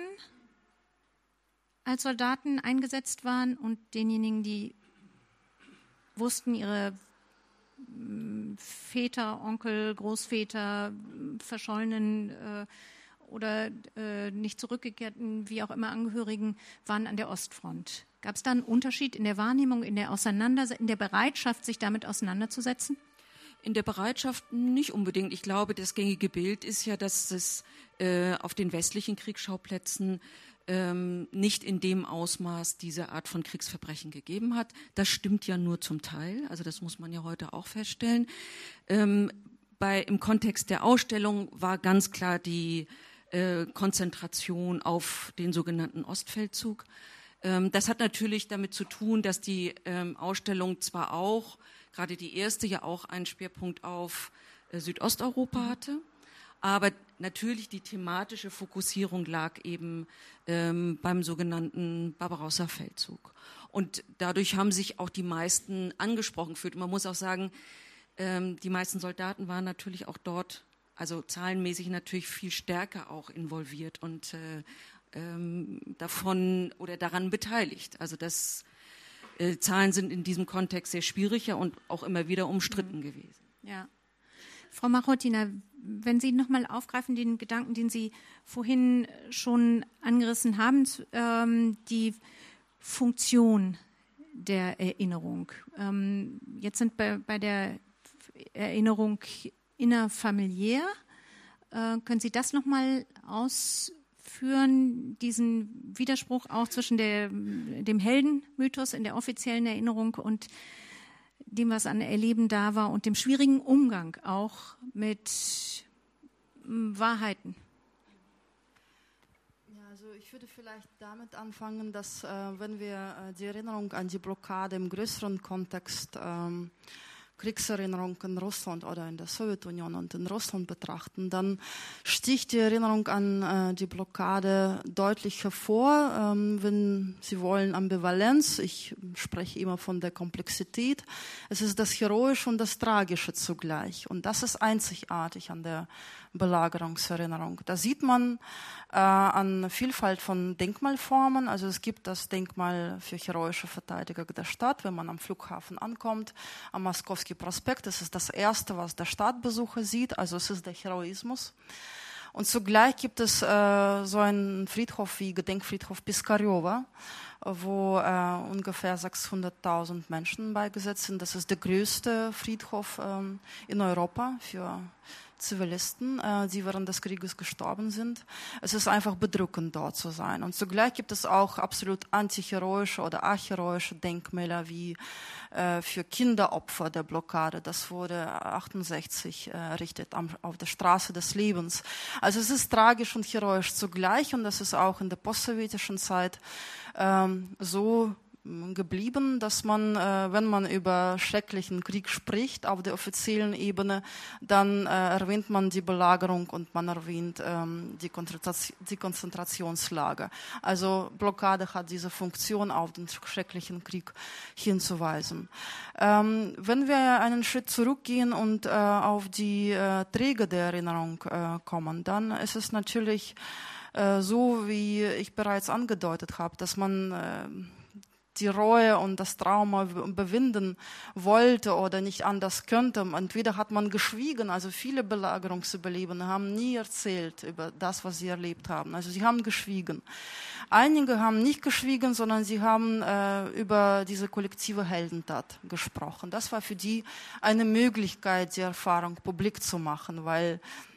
als Soldaten eingesetzt waren und denjenigen, die wussten, ihre Väter, Onkel, Großväter, verschollenen äh, oder äh, nicht zurückgekehrten, wie auch immer, Angehörigen waren an der Ostfront? Gab es da einen Unterschied in der Wahrnehmung, in der Auseinandersetzung, in der Bereitschaft, sich damit auseinanderzusetzen? In der Bereitschaft nicht unbedingt. Ich glaube, das gängige Bild ist ja, dass es äh, auf den westlichen Kriegsschauplätzen ähm, nicht in dem Ausmaß diese Art von Kriegsverbrechen gegeben hat. Das stimmt ja nur zum Teil. Also das muss man ja heute auch feststellen. Ähm, bei, im Kontext der Ausstellung war ganz klar die äh, Konzentration auf den sogenannten Ostfeldzug. Das hat natürlich damit zu tun, dass die ähm, Ausstellung zwar auch, gerade die erste, ja auch einen Schwerpunkt auf äh, Südosteuropa hatte, aber natürlich die thematische Fokussierung lag eben ähm, beim sogenannten Barbarossa-Feldzug. Und dadurch haben sich auch die meisten angesprochen gefühlt. Und man muss auch sagen, ähm, die meisten Soldaten waren natürlich auch dort, also zahlenmäßig natürlich viel stärker auch involviert und äh, davon oder daran beteiligt. Also das äh, Zahlen sind in diesem Kontext sehr schwieriger und auch immer wieder umstritten mhm. gewesen. Ja. Frau Machotina, wenn Sie nochmal aufgreifen, den Gedanken, den Sie vorhin schon angerissen haben, ähm, die Funktion der Erinnerung. Ähm, jetzt sind bei, bei der Erinnerung innerfamiliär. Äh, können Sie das nochmal ausführen? Führen diesen Widerspruch auch zwischen der, dem Heldenmythos in der offiziellen Erinnerung und dem, was an Erleben da war und dem schwierigen Umgang auch mit Wahrheiten? Ja, also ich würde vielleicht damit anfangen, dass äh, wenn wir äh, die Erinnerung an die Blockade im größeren Kontext ähm, Kriegserinnerung in Russland oder in der Sowjetunion und in Russland betrachten, dann sticht die Erinnerung an äh, die Blockade deutlich hervor, ähm, wenn Sie wollen, Ambivalenz. Ich spreche immer von der Komplexität. Es ist das Heroische und das Tragische zugleich. Und das ist einzigartig an der Belagerungserinnerung. Da sieht man äh, an Vielfalt von Denkmalformen. Also es gibt das Denkmal für heroische Verteidiger der Stadt, wenn man am Flughafen ankommt, am Moskowski Prospekt. Das ist das Erste, was der Stadtbesucher sieht. Also es ist der Heroismus. Und zugleich gibt es äh, so einen Friedhof wie Gedenkfriedhof Piskarjowa, wo äh, ungefähr sechshunderttausend Menschen beigesetzt sind. Das ist der größte Friedhof ähm, in Europa für Zivilisten, äh, die während des Krieges gestorben sind. Es ist einfach bedrückend, dort zu sein. Und zugleich gibt es auch absolut antiheroische oder aheroische Denkmäler wie äh, für Kinderopfer der Blockade. Das wurde achtundsechzig äh, errichtet am, auf der Straße des Lebens. Also es ist tragisch und heroisch zugleich und das ist auch in der postsowjetischen Zeit ähm, so geblieben, dass man, äh, wenn man über schrecklichen Krieg spricht auf der offiziellen Ebene, dann äh, erwähnt man die Belagerung und man erwähnt ähm, die, Konzentration, die Konzentrationslager. Also Blockade hat diese Funktion, auf den schrecklichen Krieg hinzuweisen. Ähm, wenn wir einen Schritt zurückgehen und äh, auf die äh, Träger der Erinnerung äh, kommen, dann ist es natürlich äh, so, wie ich bereits angedeutet habe, dass man äh, die Reue und das Trauma überwinden wollte oder nicht anders könnte. Entweder hat man geschwiegen, also viele Belagerungsüberlebende haben nie erzählt über das, was sie erlebt haben. Also sie haben geschwiegen. Einige haben nicht geschwiegen, sondern sie haben äh, über diese kollektive Heldentat gesprochen. Das war für die eine Möglichkeit, die Erfahrung publik zu machen, weil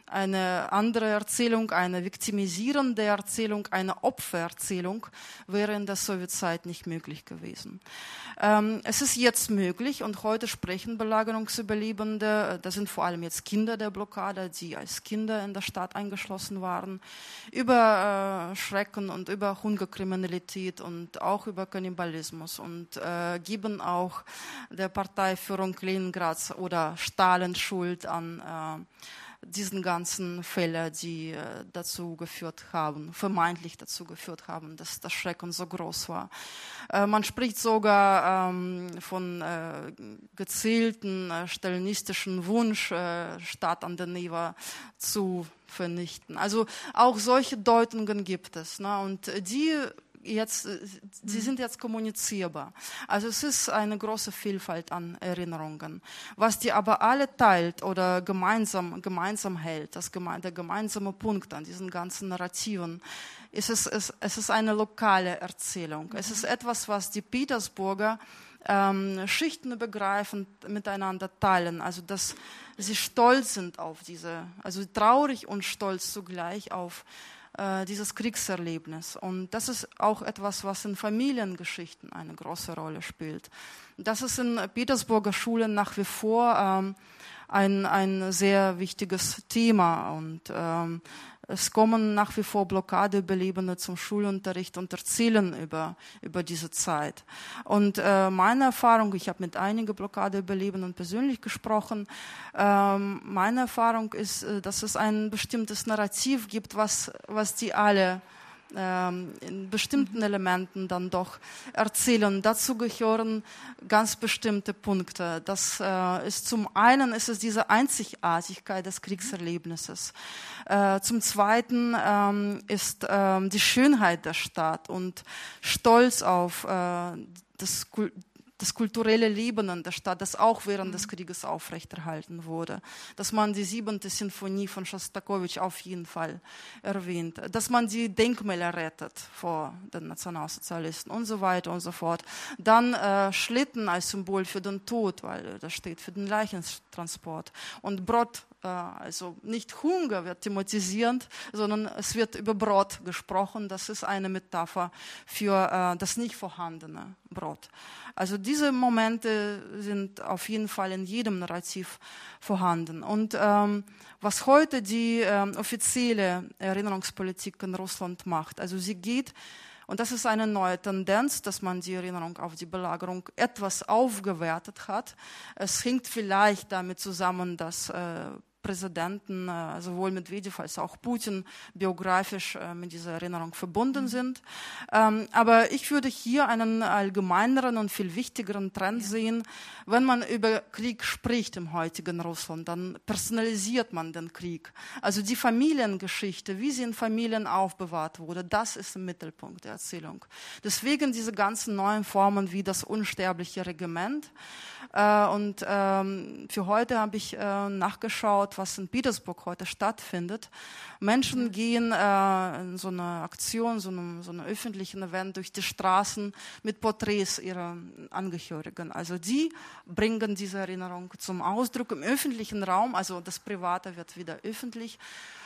Eine andere Erzählung, eine viktimisierende Erzählung, eine Opfererzählung wäre in der Sowjetzeit nicht möglich gewesen. Ähm, es ist jetzt möglich und heute sprechen Belagerungsüberlebende, das sind vor allem jetzt Kinder der Blockade, die als Kinder in der Stadt eingeschlossen waren, über äh, Schrecken und über Hungerkriminalität und auch über Kannibalismus und äh, geben auch der Parteiführung Leningrads oder Stalin Schuld an äh, diesen ganzen Fälle, die äh, dazu geführt haben, vermeintlich dazu geführt haben, dass das Schrecken so groß war. Äh, man spricht sogar ähm, von äh, gezielten äh, stalinistischen Wunsch, äh, Stadt an der Neva zu vernichten. Also auch solche Deutungen gibt es, ne? Und die Jetzt, sie sind jetzt kommunizierbar. Also es ist eine große Vielfalt an Erinnerungen. Was die aber alle teilt oder gemeinsam, gemeinsam hält, das geme- der gemeinsame Punkt an diesen ganzen Narrativen, ist es, es, es ist eine lokale Erzählung. Es ist etwas, was die Petersburger ähm, schichtenübergreifend miteinander teilen. Also dass sie stolz sind auf diese, also traurig und stolz zugleich auf dieses Kriegserlebnis. Und das ist auch etwas, was in Familiengeschichten eine große Rolle spielt. Das ist in Petersburger Schulen nach wie vor ähm, ein, ein sehr wichtiges Thema. Und ähm, es kommen nach wie vor Blockadeüberlebende zum Schulunterricht und erzählen über, über diese Zeit. Und äh, meine Erfahrung, ich habe mit einigen Blockadeüberlebenden persönlich gesprochen, ähm, meine Erfahrung ist, dass es ein bestimmtes Narrativ gibt, was, was die alle ähm, in bestimmten Elementen dann doch erzählen. Dazu gehören ganz bestimmte Punkte. Das äh, ist zum einen ist es diese Einzigartigkeit des Kriegserlebnisses. Äh, zum Zweiten ähm, ist ähm, die Schönheit der Stadt und Stolz auf äh, das Kul- das kulturelle Leben in der Stadt, das auch während des Krieges aufrechterhalten wurde. Dass man die siebente Sinfonie von Schostakowitsch auf jeden Fall erwähnt. Dass man die Denkmäler rettet vor den Nationalsozialisten und so weiter und so fort. Dann äh, Schlitten als Symbol für den Tod, weil das steht für den Leichentransport. Und Brot, äh, also nicht Hunger wird thematisierend, sondern es wird über Brot gesprochen. Das ist eine Metapher für äh, das nicht vorhandene Brot. Also diese Momente sind auf jeden Fall in jedem Narrativ vorhanden. Und ähm, was heute die ähm, offizielle Erinnerungspolitik in Russland macht, also sie geht, und das ist eine neue Tendenz, dass man die Erinnerung auf die Belagerung etwas aufgewertet hat. Es hängt vielleicht damit zusammen, dass äh, Präsidenten, äh, sowohl Medvedev als auch Putin, biografisch äh, mit dieser Erinnerung verbunden sind. Ähm, aber ich würde hier einen allgemeineren und viel wichtigeren Trend ja. sehen. Wenn man über Krieg spricht im heutigen Russland, dann personalisiert man den Krieg. Also die Familiengeschichte, wie sie in Familien aufbewahrt wurde, das ist im Mittelpunkt der Erzählung. Deswegen diese ganzen neuen Formen wie das unsterbliche Regiment. Äh, und ähm, für heute habe ich äh, nachgeschaut, was in Petersburg heute stattfindet. Menschen gehen äh, in so einer Aktion, so einem, so einem öffentlichen Event durch die Straßen mit Porträts ihrer Angehörigen. Also die bringen diese Erinnerung zum Ausdruck im öffentlichen Raum, also das Private wird wieder öffentlich.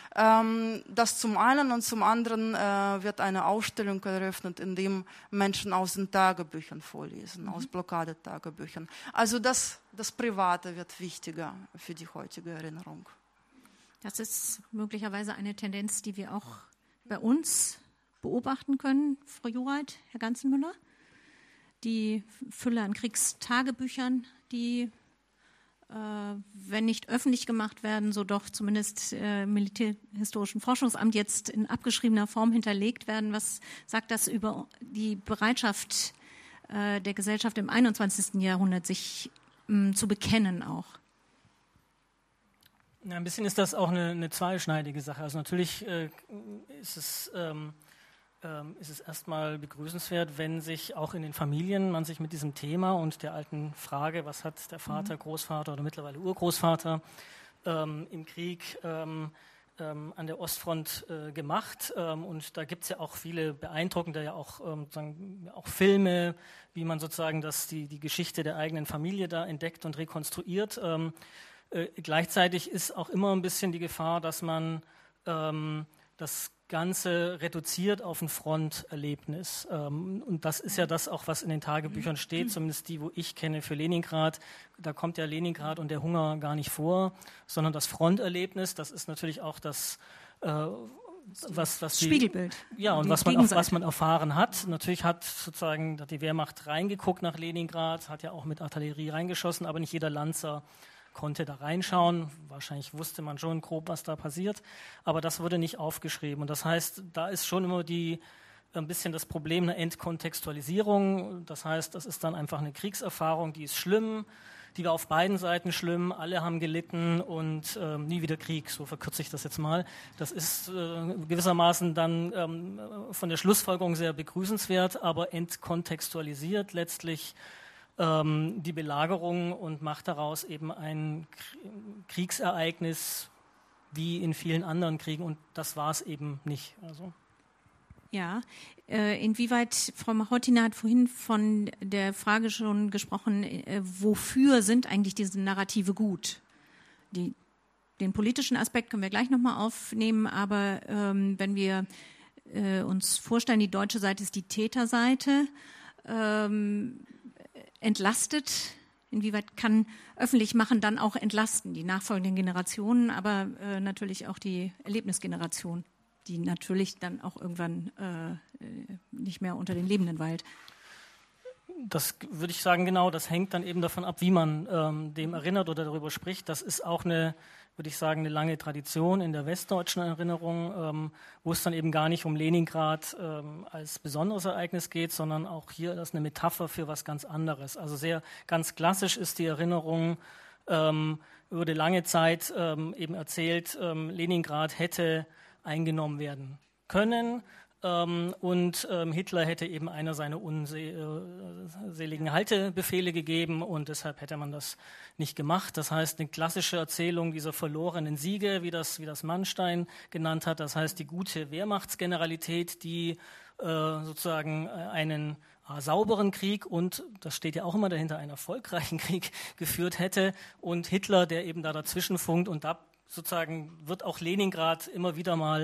Ähm, das zum einen und zum anderen äh, wird eine Ausstellung eröffnet, in dem Menschen aus den Tagebüchern vorlesen, mhm. aus Blockadetagebüchern. Also das, das Private wird wichtiger für die heutige Erinnerung. Das ist möglicherweise eine Tendenz, die wir auch bei uns beobachten können, Frau Jorath, Herr Ganzenmüller. Die Fülle an Kriegstagebüchern, die äh, wenn nicht öffentlich gemacht werden, so doch zumindest äh, im Militärhistorischen Forschungsamt jetzt in abgeschriebener Form hinterlegt werden. Was sagt das über die Bereitschaft äh, der Gesellschaft im einundzwanzigsten Jahrhundert, sich mh, zu bekennen auch? Ja, ein bisschen ist das auch eine, eine zweischneidige Sache. Also natürlich äh, ist es ähm, ähm, ist es erstmal begrüßenswert, wenn sich auch in den Familien man sich mit diesem Thema und der alten Frage, was hat der Vater, Großvater oder mittlerweile Urgroßvater ähm, im Krieg ähm, ähm, an der Ostfront äh, gemacht. Ähm, und da gibt es ja auch viele beeindruckende, ja auch, ähm, sagen, auch Filme, wie man sozusagen das, die, die Geschichte der eigenen Familie da entdeckt und rekonstruiert. Ähm, äh, gleichzeitig ist auch immer ein bisschen die Gefahr, dass man ähm, das Ganze reduziert auf ein Fronterlebnis. Ähm, und das ist ja das auch, was in den Tagebüchern steht, zumindest die, wo ich kenne für Leningrad. Da kommt ja Leningrad und der Hunger gar nicht vor, sondern das Fronterlebnis, das ist natürlich auch das äh, Was, was die, Spiegelbild. Ja, und was man, auch, was man erfahren hat. Natürlich hat sozusagen hat die Wehrmacht reingeguckt nach Leningrad, hat ja auch mit Artillerie reingeschossen, aber nicht jeder Lanzer konnte da reinschauen. Wahrscheinlich wusste man schon grob, was da passiert, aber das wurde nicht aufgeschrieben. Und das heißt, da ist schon immer die, ein bisschen das Problem einer Entkontextualisierung. Das heißt, das ist dann einfach eine Kriegserfahrung, die ist schlimm, die war auf beiden Seiten schlimm, alle haben gelitten und äh, nie wieder Krieg, so verkürze ich das jetzt mal. Das ist äh, gewissermaßen dann ähm, von der Schlussfolgerung sehr begrüßenswert, aber entkontextualisiert letztlich ähm, die Belagerung und macht daraus eben ein Kriegsereignis wie in vielen anderen Kriegen und das war es eben nicht. Also. Ja, äh, inwieweit, Frau Machotina hat vorhin von der Frage schon gesprochen, äh, wofür sind eigentlich diese Narrative gut? Die, den politischen Aspekt können wir gleich nochmal aufnehmen, aber ähm, wenn wir äh, uns vorstellen, die deutsche Seite ist die Täterseite, ähm, entlastet, inwieweit kann öffentlich machen dann auch entlasten, die nachfolgenden Generationen, aber äh, natürlich auch die Erlebnisgeneration, die natürlich dann auch irgendwann äh, nicht mehr unter den Lebenden weilt. Das würde ich sagen, genau, das hängt dann eben davon ab, wie man ähm, dem erinnert oder darüber spricht. Das ist auch eine, würde ich sagen, eine lange Tradition in der westdeutschen Erinnerung, ähm, wo es dann eben gar nicht um Leningrad ähm, als besonderes Ereignis geht, sondern auch hier ist eine Metapher für was ganz anderes. Also sehr ganz klassisch ist die Erinnerung, ähm, wurde lange Zeit ähm, eben erzählt, ähm, Leningrad hätte eingenommen werden können ähm, und ähm, Hitler hätte eben einer seiner unseligen Haltebefehle gegeben und deshalb hätte man das nicht gemacht. Das heißt, eine klassische Erzählung dieser verlorenen Siege, wie das, wie das Manstein genannt hat, das heißt die gute Wehrmachtsgeneralität, die äh, sozusagen einen äh, sauberen Krieg und, das steht ja auch immer dahinter, einen erfolgreichen Krieg geführt hätte und Hitler, der eben da dazwischen funkt und da sozusagen wird auch Leningrad immer wieder mal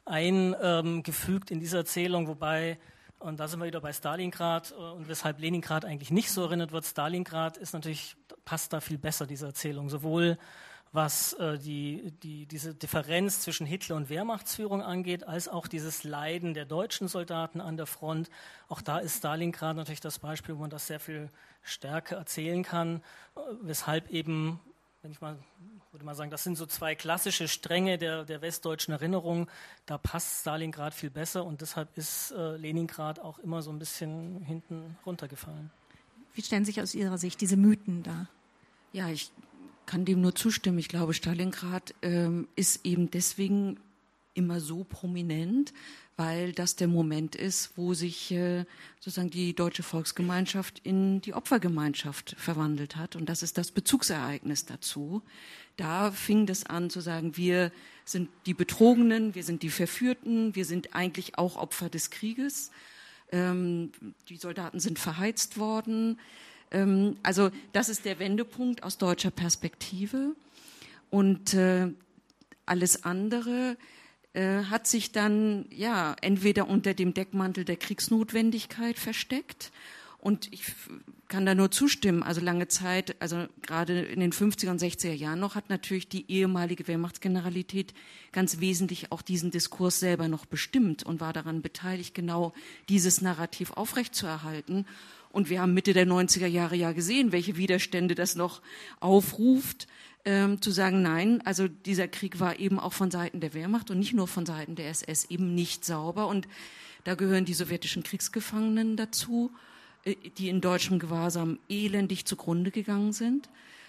eingefügt ähm, in diese Erzählung, wobei, und da sind wir wieder bei Stalingrad äh, und weshalb Leningrad eigentlich nicht so erinnert wird. Stalingrad ist natürlich, passt da viel besser, diese Erzählung, sowohl was äh, die, die, diese Differenz zwischen Hitler und Wehrmachtsführung angeht, als auch dieses Leiden der deutschen Soldaten an der Front. Auch da ist Stalingrad natürlich das Beispiel, wo man das sehr viel stärker erzählen kann, äh, weshalb eben, wenn ich mal würde mal sagen, das sind so zwei klassische Stränge der, der westdeutschen Erinnerung. Da passt Stalingrad viel besser und deshalb ist äh, Leningrad auch immer so ein bisschen hinten runtergefallen. Wie stellen sich aus Ihrer Sicht diese Mythen dar? Ja, ich kann dem nur zustimmen. Ich glaube, Stalingrad ähm, ist eben deswegen immer so prominent, weil das der Moment ist, wo sich äh, sozusagen die deutsche Volksgemeinschaft in die Opfergemeinschaft verwandelt hat. Und das ist das Bezugsereignis dazu. Da fing das an zu sagen, wir sind die Betrogenen, wir sind die Verführten, wir sind eigentlich auch Opfer des Krieges. Ähm, die Soldaten sind verheizt worden. Ähm, also das ist der Wendepunkt aus deutscher Perspektive. Und äh, alles andere äh, hat sich dann ja entweder unter dem Deckmantel der Kriegsnotwendigkeit versteckt. Und ich kann da nur zustimmen. Also lange Zeit, also gerade in den fünfziger und sechziger Jahren noch, hat natürlich die ehemalige Wehrmachtsgeneralität ganz wesentlich auch diesen Diskurs selber noch bestimmt und war daran beteiligt, genau dieses Narrativ aufrechtzuerhalten. Und wir haben Mitte der neunziger Jahre ja gesehen, welche Widerstände das noch aufruft, ähm, zu sagen, nein, also dieser Krieg war eben auch von Seiten der Wehrmacht und nicht nur von Seiten der S S eben nicht sauber. Und da gehören die sowjetischen Kriegsgefangenen dazu, die in deutschem Gewahrsam elendig zugrunde gegangen sind.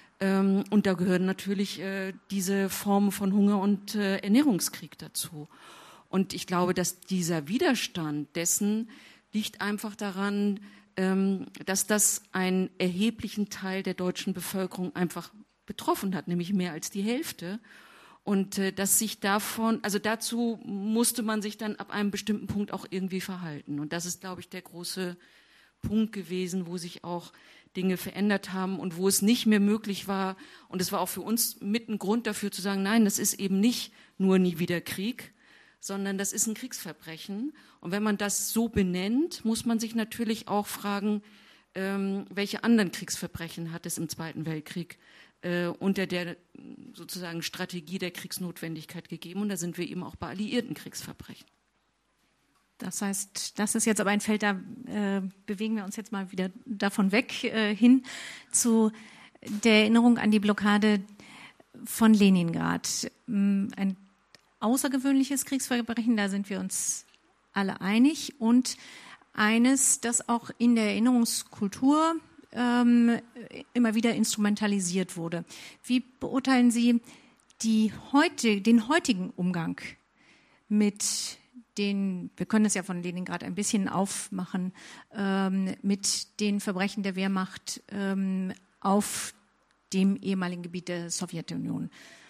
Und da gehören natürlich diese Formen von Hunger und Ernährungskrieg dazu. Und ich glaube, dass dieser Widerstand dessen liegt einfach daran, dass das einen erheblichen Teil der deutschen Bevölkerung einfach betroffen hat, nämlich mehr als die Hälfte. Und dass sich davon, also dazu musste man sich dann ab einem bestimmten Punkt auch irgendwie verhalten. Und das ist, glaube ich, der große Punkt gewesen, wo sich auch Dinge verändert haben und wo es nicht mehr möglich war. Und es war auch für uns mit ein Grund dafür zu sagen, nein, das ist eben nicht nur nie wieder Krieg, sondern das ist ein Kriegsverbrechen. Und wenn man das so benennt, muss man sich natürlich auch fragen, ähm, welche anderen Kriegsverbrechen hat es im Zweiten Weltkrieg äh, unter der sozusagen Strategie der Kriegsnotwendigkeit gegeben. Und da sind wir eben auch bei alliierten Kriegsverbrechen. Das heißt, das ist jetzt aber ein Feld, da äh, bewegen wir uns jetzt mal wieder davon weg äh, hin zu der Erinnerung an die Blockade von Leningrad. Ein außergewöhnliches Kriegsverbrechen, da sind wir uns alle einig. Und eines, das auch in der Erinnerungskultur ähm, immer wieder instrumentalisiert wurde. Wie beurteilen Sie die heute, den heutigen Umgang mit den, wir können es ja von Leningrad ein bisschen aufmachen, ähm, mit den Verbrechen der Wehrmacht ähm, auf dem ehemaligen Gebiet der Sowjetunion?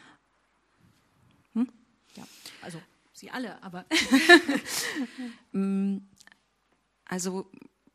Hm? Ja, also Sie alle, aber also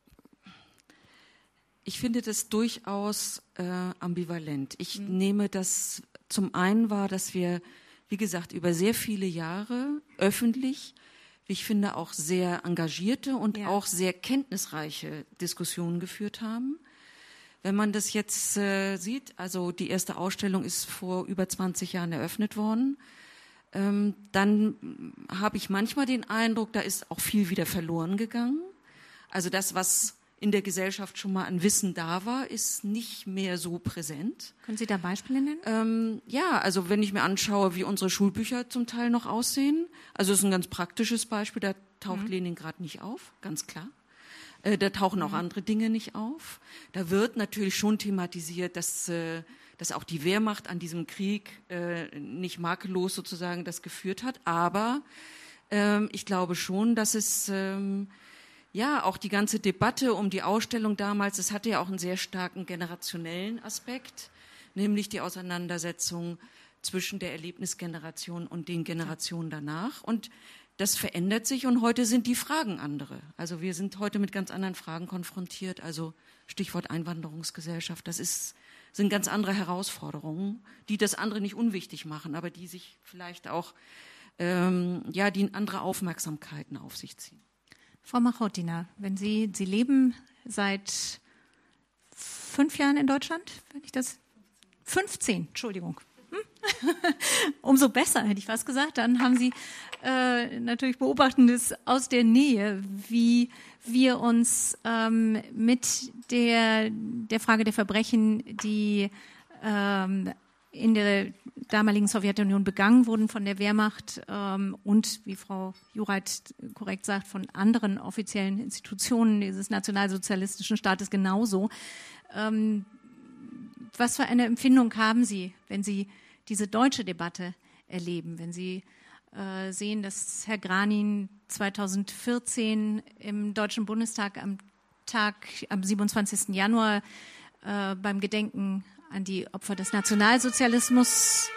ich finde das durchaus äh, ambivalent. Ich mhm. nehme das zum einen wahr, dass wir, wie gesagt, über sehr viele Jahre öffentlich, wie ich finde, auch sehr engagierte und ja. auch sehr kenntnisreiche Diskussionen geführt haben. Wenn man das jetzt äh, sieht, also die erste Ausstellung ist vor über zwanzig Jahren eröffnet worden, ähm, dann habe ich manchmal den Eindruck, da ist auch viel wieder verloren gegangen. Also das, was in der Gesellschaft schon mal an Wissen da war, ist nicht mehr so präsent. Können Sie da Beispiele nennen? Ähm, ja, also wenn ich mir anschaue, wie unsere Schulbücher zum Teil noch aussehen, also das ist ein ganz praktisches Beispiel, da taucht mhm. Leningrad nicht auf, ganz klar. Äh, da tauchen auch mhm. andere Dinge nicht auf. Da wird natürlich schon thematisiert, dass, äh, dass auch die Wehrmacht an diesem Krieg äh, nicht makellos sozusagen das geführt hat, aber ähm, ich glaube schon, dass es ähm, ja, auch die ganze Debatte um die Ausstellung damals, es hatte ja auch einen sehr starken generationellen Aspekt, nämlich die Auseinandersetzung zwischen der Erlebnisgeneration und den Generationen danach. Und das verändert sich und heute sind die Fragen andere. Also wir sind heute mit ganz anderen Fragen konfrontiert, also Stichwort Einwanderungsgesellschaft. Das ist, sind ganz andere Herausforderungen, die das andere nicht unwichtig machen, aber die sich vielleicht auch, ähm, ja, die andere Aufmerksamkeiten auf sich ziehen. Frau Machotina, wenn Sie, Sie leben seit fünf Jahren in Deutschland, wenn ich das, fünfzehn, Entschuldigung. Hm? Umso besser, hätte ich fast gesagt. Dann haben Sie äh, natürlich Beobachtendes aus der Nähe, wie wir uns ähm, mit der, der Frage der Verbrechen, die ähm, in der damaligen Sowjetunion begangen wurden von der Wehrmacht ähm, und, wie Frau Jureit korrekt sagt, von anderen offiziellen Institutionen dieses nationalsozialistischen Staates genauso. Ähm, was für eine Empfindung haben Sie, wenn Sie diese deutsche Debatte erleben, wenn Sie äh, sehen, dass Herr Granin zweitausendvierzehn im Deutschen Bundestag am Tag, am siebenundzwanzigsten Januar äh, beim Gedenken an die Opfer des Nationalsozialismus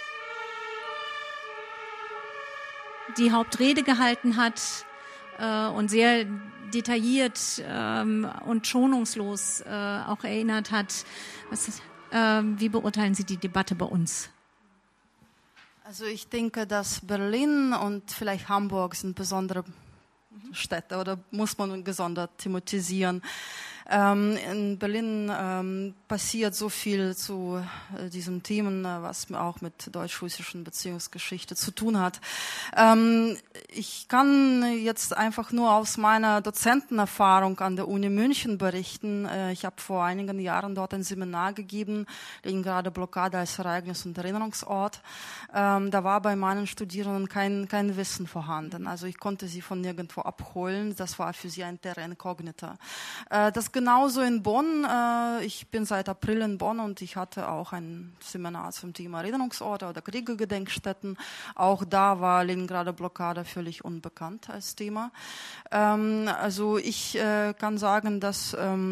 die Hauptrede gehalten hat äh, und sehr detailliert ähm, und schonungslos äh, auch erinnert hat. Was, äh, wie beurteilen Sie die Debatte bei uns? Also ich denke, dass Berlin und vielleicht Hamburg sind besondere Städte oder muss man gesondert thematisieren. Ähm, in Berlin ähm, passiert so viel zu äh, diesen Themen, äh, was auch mit deutsch-russischen Beziehungsgeschichte zu tun hat. Ähm, ich kann jetzt einfach nur aus meiner Dozentenerfahrung an der Uni München berichten. Äh, ich habe vor einigen Jahren dort ein Seminar gegeben, Leningrader Blockade als Ereignis und Erinnerungsort. Ähm, da war bei meinen Studierenden kein, kein Wissen vorhanden. Also ich konnte sie von nirgendwo abholen. Das war für sie ein Terra Incognita. Äh, das Genauso in Bonn. Ich bin seit April in Bonn und ich hatte auch ein Seminar zum Thema Erinnerungsorte oder Kriegergedenkstätten. Auch da war Leningrader Blockade völlig unbekannt als Thema. Also ich kann sagen, dass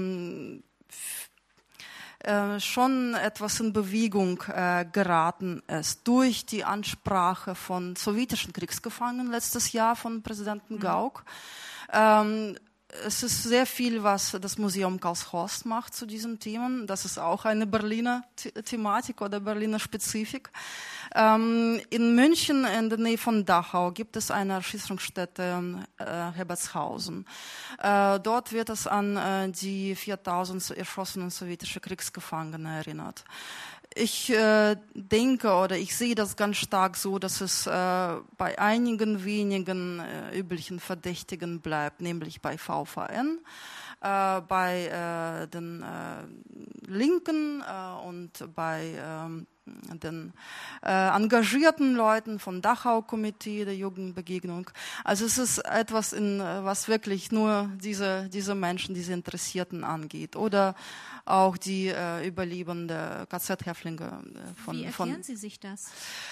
schon etwas in Bewegung geraten ist durch die Ansprache von sowjetischen Kriegsgefangenen letztes Jahr von Präsidenten Gauck. Mhm. es ist sehr viel, was das Museum Karlshorst macht zu diesen Themen. Das ist auch eine Berliner The- Thematik oder Berliner Spezifik. Ähm, in München, in der Nähe von Dachau, gibt es eine Erschießungsstätte äh, Herbertshausen. Äh, dort wird es an äh, die viertausend erschossenen sowjetische Kriegsgefangene erinnert. Ich äh, denke oder ich sehe das ganz stark so, dass es äh, bei einigen wenigen äh, üblichen Verdächtigen bleibt, nämlich bei V V N, äh, bei äh, den äh, Linken äh, und bei ähm, den äh, engagierten Leuten vom Dachau-Komitee der Jugendbegegnung. Also es ist etwas, in, was wirklich nur diese, diese Menschen, diese Interessierten angeht. Oder auch die äh, Überlebende K Z-Häftlinge. Äh, von, Wie erklären von, Sie sich das?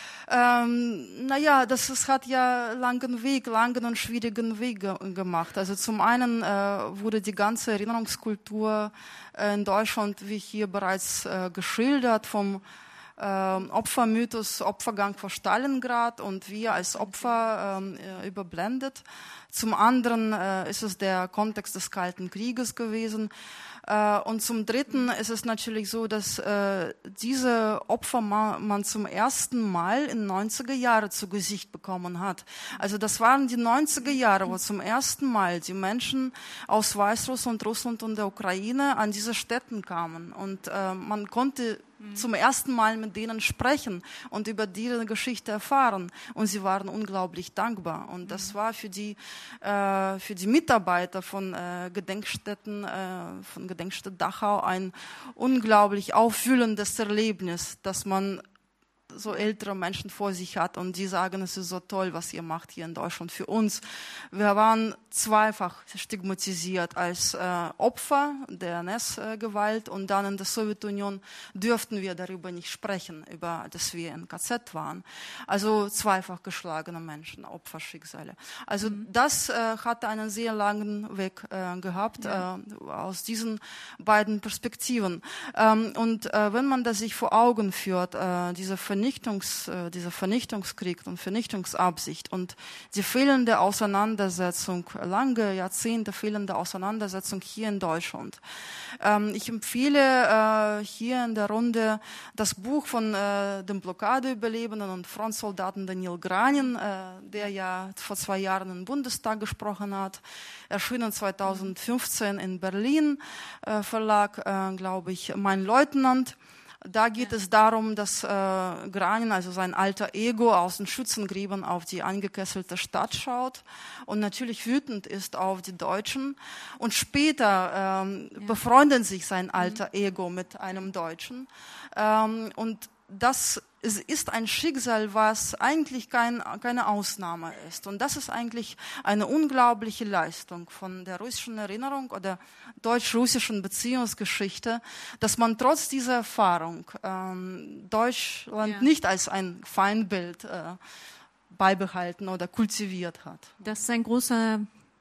Ähm, naja, das ist, hat ja langen Weg, langen und schwierigen Weg ge gemacht. Also zum einen äh, wurde die ganze Erinnerungskultur äh, in Deutschland, wie hier bereits äh, geschildert, vom äh, Opfermythos, Opfergang vor Stalingrad und wir als Opfer äh, überblendet. Zum anderen äh, ist es der Kontext des Kalten Krieges gewesen. Uh, und zum Dritten ist es natürlich so, dass uh, diese Opfer ma man zum ersten Mal in neunziger Jahre zu Gesicht bekommen hat. Also das waren die neunziger Jahre, wo zum ersten Mal die Menschen aus Weißrussland, Russland und der Ukraine an diese Städten kamen. Und uh, man konnte zum ersten Mal mit denen sprechen und über ihre Geschichte erfahren. Und sie waren unglaublich dankbar. Und das war für die, äh, für die Mitarbeiter von äh, Gedenkstätten, äh, von Gedenkstätte Dachau ein unglaublich aufwühlendes Erlebnis, dass man so ältere Menschen vor sich hat und die sagen, es ist so toll, was ihr macht hier in Deutschland für uns. Wir waren zweifach stigmatisiert als äh, Opfer der N S-Gewalt und dann in der Sowjetunion dürften wir darüber nicht sprechen, über dass wir in K Z waren. Also zweifach geschlagene Menschen, Opferschicksale. Also mhm. das äh, hatte einen sehr langen Weg äh, gehabt ja. äh, aus diesen beiden Perspektiven. Ähm, und äh, wenn man das sich vor Augen führt, äh, diese Vernichtungs, äh, dieser Vernichtungskrieg und Vernichtungsabsicht und die fehlende Auseinandersetzung, lange Jahrzehnte fehlende Auseinandersetzung hier in Deutschland. Ähm, ich empfehle äh, hier in der Runde das Buch von äh, dem Blockadeüberlebenden und Frontsoldaten Daniel Granin, äh, der ja vor zwei Jahren im Bundestag gesprochen hat, erschienen zweitausendfünfzehn in Berlin, äh, Verlag, äh, glaube ich, Mein Leutnant. Da geht ja. es darum, dass äh, Granin, also sein alter Ego, aus den Schützengräben auf die angekesselte Stadt schaut und natürlich wütend ist auf die Deutschen. Und später ähm, ja. befreundet sich sein alter mhm. Ego mit einem Deutschen. Ähm, und das ist, ist ein Schicksal, was eigentlich kein, keine Ausnahme ist. Und das ist eigentlich eine unglaubliche Leistung von der russischen Erinnerung oder deutsch-russischen Beziehungsgeschichte, dass man trotz dieser Erfahrung ähm, Deutschland ja. nicht als ein Feindbild äh, beibehalten oder kultiviert hat. Das ist ein großer,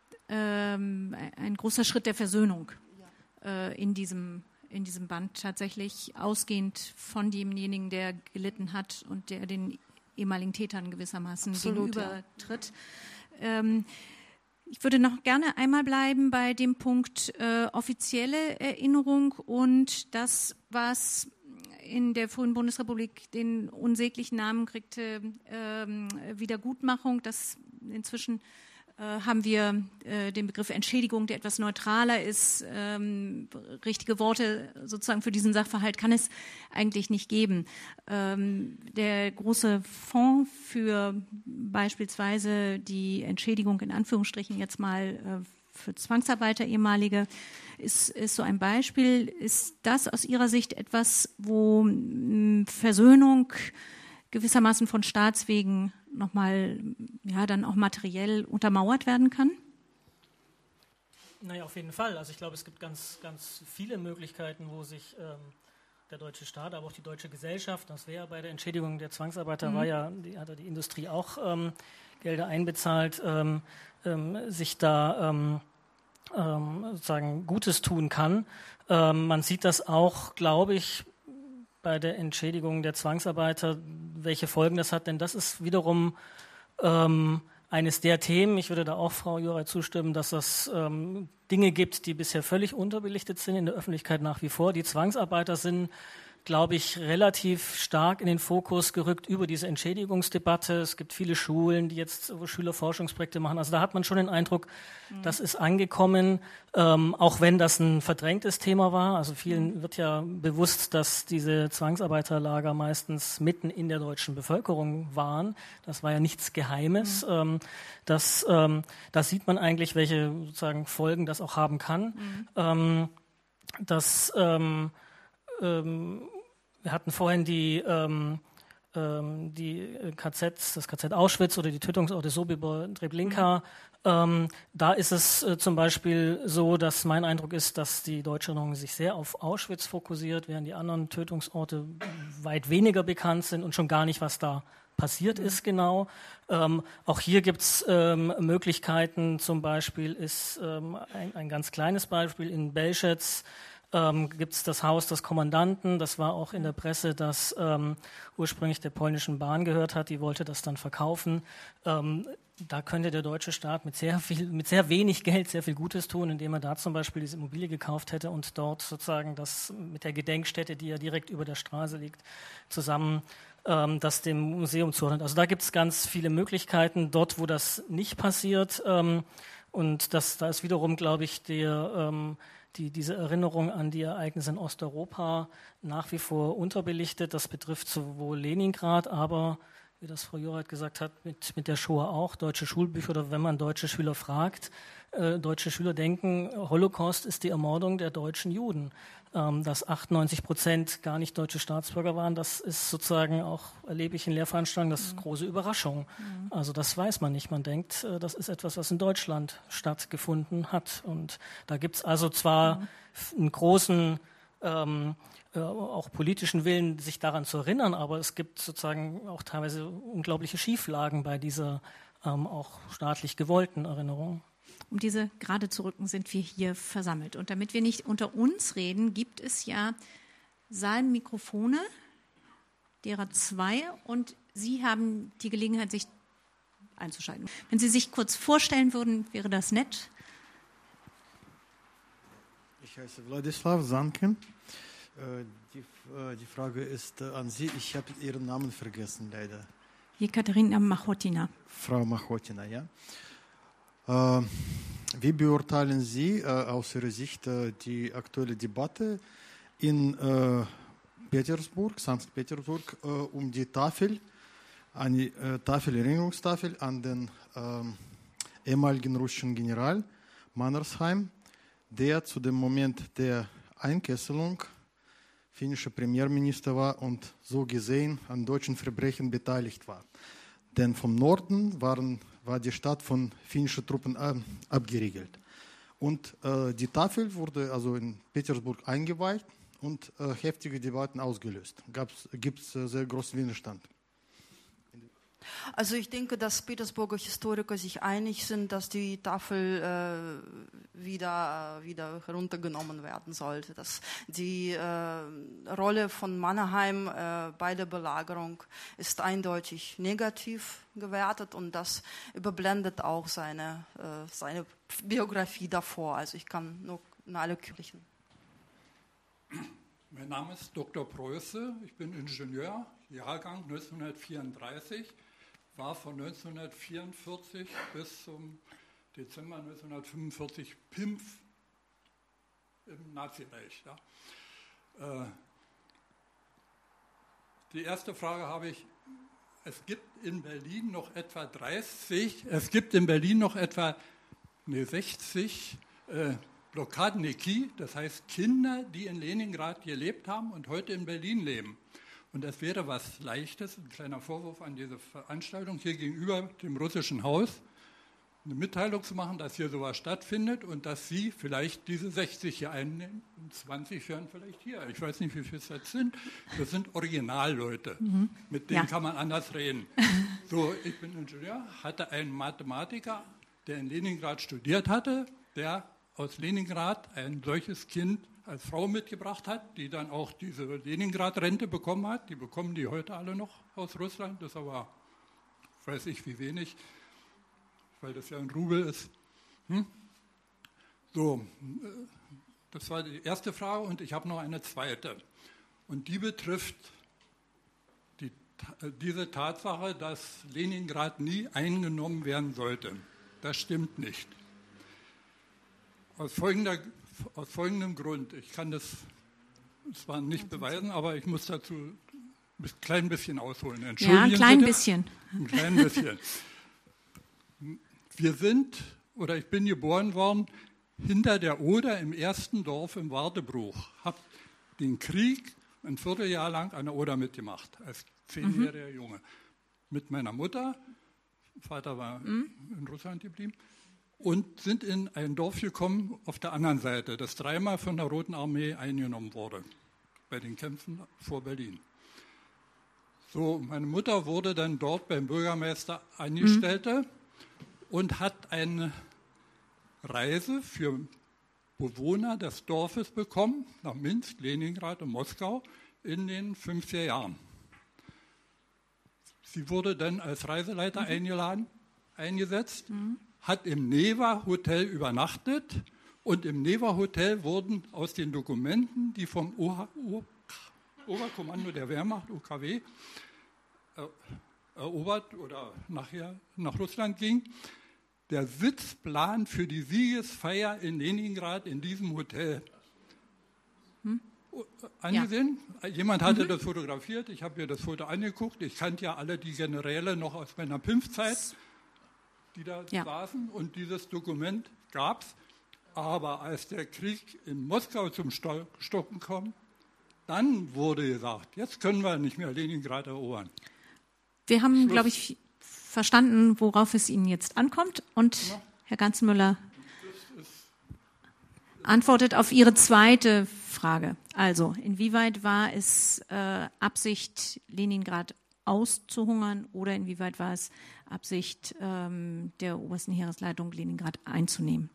ähm, ein großer Schritt der Versöhnung ja. äh, in diesem in diesem Band tatsächlich, ausgehend von demjenigen, der gelitten hat und der den ehemaligen Tätern gewissermaßen Absolut, gegenübertritt. Ja. Ähm, ich würde noch gerne einmal bleiben bei dem Punkt äh, offizielle Erinnerung und das, was in der frühen Bundesrepublik den unsäglichen Namen kriegte, ähm, Wiedergutmachung, das inzwischen haben wir äh, den Begriff Entschädigung, der etwas neutraler ist. Ähm, richtige Worte sozusagen für diesen Sachverhalt kann es eigentlich nicht geben. Ähm, der große Fonds für beispielsweise die Entschädigung in Anführungsstrichen jetzt mal äh, für Zwangsarbeiter ehemalige ist, ist so ein Beispiel. Ist das aus Ihrer Sicht etwas, wo mh, Versöhnung gewissermaßen von Staatswegen nochmal, ja, dann auch materiell untermauert werden kann? Naja, auf jeden Fall. Also ich glaube, es gibt ganz, ganz viele Möglichkeiten, wo sich ähm, der deutsche Staat, aber auch die deutsche Gesellschaft, das wäre ja bei der Entschädigung der Zwangsarbeiter, mhm. war ja, die, hat ja die Industrie auch ähm, Gelder einbezahlt, ähm, ähm, sich da ähm, ähm, sozusagen Gutes tun kann. Ähm, man sieht das auch, glaube ich, bei der Entschädigung der Zwangsarbeiter, welche Folgen das hat, denn das ist wiederum ähm, eines der Themen, ich würde da auch Frau Juray zustimmen, dass es ähm, Dinge gibt, die bisher völlig unterbelichtet sind in der Öffentlichkeit nach wie vor. Die Zwangsarbeiter sind, glaube ich, relativ stark in den Fokus gerückt über diese Entschädigungsdebatte. Es gibt viele Schulen, die jetzt Schüler Forschungsprojekte machen. Also da hat man schon den Eindruck, mhm. das ist angekommen, ähm, auch wenn das ein verdrängtes Thema war. Also vielen mhm. wird ja bewusst, dass diese Zwangsarbeiterlager meistens mitten in der deutschen Bevölkerung waren. Das war ja nichts Geheimes. Mhm. Ähm, das, ähm, da sieht man eigentlich, welche sozusagen Folgen das auch haben kann. Mhm. Ähm, das ähm, ähm, wir hatten vorhin die, ähm, ähm, die K Zs, das K Z Auschwitz oder die Tötungsorte Sobibor, Treblinka. Mhm. Ähm, da ist es äh, zum Beispiel so, dass mein Eindruck ist, dass die deutsche Regierung sich sehr auf Auschwitz fokussiert, während die anderen Tötungsorte weit weniger bekannt sind und schon gar nicht, was da passiert mhm. ist genau. Ähm, auch hier gibt es ähm, Möglichkeiten, zum Beispiel ist ähm, ein, ein ganz kleines Beispiel in Belschetz, Ähm, gibt es das Haus des Kommandanten. Das war auch in der Presse, das ähm, ursprünglich der polnischen Bahn gehört hat. Die wollte das dann verkaufen. Ähm, da könnte der deutsche Staat mit sehr viel, mit sehr wenig Geld sehr viel Gutes tun, indem er da zum Beispiel diese Immobilie gekauft hätte und dort sozusagen das mit der Gedenkstätte, die ja direkt über der Straße liegt, zusammen ähm, das dem Museum zuordnet. Also da gibt es ganz viele Möglichkeiten. Dort, wo das nicht passiert, ähm, und das, da ist wiederum, glaube ich, der ähm, Die, diese Erinnerung an die Ereignisse in Osteuropa nach wie vor unterbelichtet. Das betrifft sowohl Leningrad, aber, wie das Frau Juray gesagt hat, mit, mit der Shoah auch, deutsche Schulbücher oder wenn man deutsche Schüler fragt, äh, deutsche Schüler denken, Holocaust ist die Ermordung der deutschen Juden. Ähm, dass achtundneunzig Prozent gar nicht deutsche Staatsbürger waren, das ist sozusagen auch, erlebe ich in Lehrveranstaltungen, das ist große Überraschung. Mhm. Also das weiß man nicht. Man denkt, äh, das ist etwas, was in Deutschland stattgefunden hat. Und da gibt es also zwar mhm. einen großen ähm, äh, auch politischen Willen, sich daran zu erinnern, aber es gibt sozusagen auch teilweise unglaubliche Schieflagen bei dieser ähm, auch staatlich gewollten Erinnerung. Um diese gerade zu rücken, sind wir hier versammelt. Und damit wir nicht unter uns reden, gibt es ja Saalmikrofone, derer zwei, und Sie haben die Gelegenheit, sich einzuschalten. Wenn Sie sich kurz vorstellen würden, wäre das nett. Ich heiße Wladislav Zankin. Die, die Frage ist an Sie. Ich habe Ihren Namen vergessen, leider. Jekaterina Machotina. Frau Machotina, ja. Äh, wie beurteilen Sie äh, aus Ihrer Sicht äh, die aktuelle Debatte in äh, Petersburg, Sankt Petersburg, äh, um die Tafel, eine äh, Tafel, Erinnerungstafel an den äh, ehemaligen russischen General Mannersheim, der zu dem Moment der Einkesselung finnischer Premierminister war und so gesehen an deutschen Verbrechen beteiligt war. Denn vom Norden waren war die Stadt von finnischen Truppen äh, abgeriegelt. Und äh, die Tafel wurde also in Petersburg eingeweiht und äh, heftige Debatten ausgelöst. Gibt es äh, sehr großen Widerstand. Also ich denke, dass Petersburger Historiker sich einig sind, dass die Tafel äh, wieder, äh, wieder heruntergenommen werden sollte. Dass die äh, Rolle von Mannerheim äh, bei der Belagerung ist eindeutig negativ gewertet und das überblendet auch seine, äh, seine Biografie davor. Also ich kann nur alle kirchen. Mein Name ist Doktor Preuße, ich bin Ingenieur, Jahrgang neunzehnhundertvierunddreißig. War von neunzehnhundertvierundvierzig bis zum Dezember neunzehnhundertfünfundvierzig P I M F im Nazireich. Ja. Äh, die erste Frage habe ich, es gibt in Berlin noch etwa dreißig, es gibt in Berlin noch etwa nee, sechzig äh, Blokadniki, das heißt Kinder, die in Leningrad gelebt haben und heute in Berlin leben. Und es wäre was Leichtes, ein kleiner Vorwurf an diese Veranstaltung, hier gegenüber dem russischen Haus eine Mitteilung zu machen, dass hier sowas stattfindet und dass Sie vielleicht diese sechzig hier einnehmen und zwanzig hören vielleicht hier. Ich weiß nicht, wie viele es jetzt sind. Das sind Originalleute, mhm. mit denen ja. kann man anders reden. So, ich bin Ingenieur, hatte einen Mathematiker, der in Leningrad studiert hatte, der aus Leningrad ein solches Kind als Frau mitgebracht hat, die dann auch diese Leningrad-Rente bekommen hat. Die bekommen die heute alle noch aus Russland, das ist aber, weiß ich wie wenig. weil das ja ein Rubel ist. Hm? So, das war die erste Frage und ich habe noch eine zweite. Und die betrifft die, diese Tatsache, dass Leningrad nie eingenommen werden sollte. Das stimmt nicht. Aus, folgender, aus folgendem Grund. Ich kann das zwar nicht beweisen, aber ich muss dazu ein klein bisschen ausholen. Entschuldigen ja, ein klein bitte. bisschen. Ein klein bisschen. Wir sind, oder ich bin geboren worden, hinter der Oder im ersten Dorf im Wardebruch. Habe den Krieg ein Vierteljahr lang an der Oder mitgemacht, als zehnjähriger mhm. Junge. Mit meiner Mutter, Vater war mhm. in Russland geblieben, und sind in ein Dorf gekommen auf der anderen Seite, das dreimal von der Roten Armee eingenommen wurde, bei den Kämpfen vor Berlin. So, meine Mutter wurde dann dort beim Bürgermeister Angestellte mhm. und hat eine Reise für Bewohner des Dorfes bekommen, nach Minsk, Leningrad und Moskau in den fünfziger Jahren. Sie wurde dann als Reiseleiter mhm. eingeladen, eingesetzt, mhm. hat im Neva Hotel übernachtet und im Neva Hotel wurden aus den Dokumenten, die vom O- O- Oberkommando der Wehrmacht, O K W, erobert oder nachher nach Russland ging, der Sitzplan für die Siegesfeier in Leningrad in diesem Hotel hm? angesehen. Ja. Jemand hatte mhm. das fotografiert, ich habe mir das Foto angeguckt. Ich kannte ja alle die Generäle noch aus meiner Pimpfzeit, die da ja. saßen, und dieses Dokument gab es. Aber als der Krieg in Moskau zum Stocken kam, dann wurde gesagt, jetzt können wir nicht mehr Leningrad erobern. Wir haben, glaube ich, verstanden, worauf es Ihnen jetzt ankommt. Und ja. Herr Ganzenmüller antwortet auf Ihre zweite Frage. Also, inwieweit war es äh, Absicht, Leningrad auszuhungern, oder inwieweit war es Absicht ähm, der obersten Heeresleitung, Leningrad einzunehmen?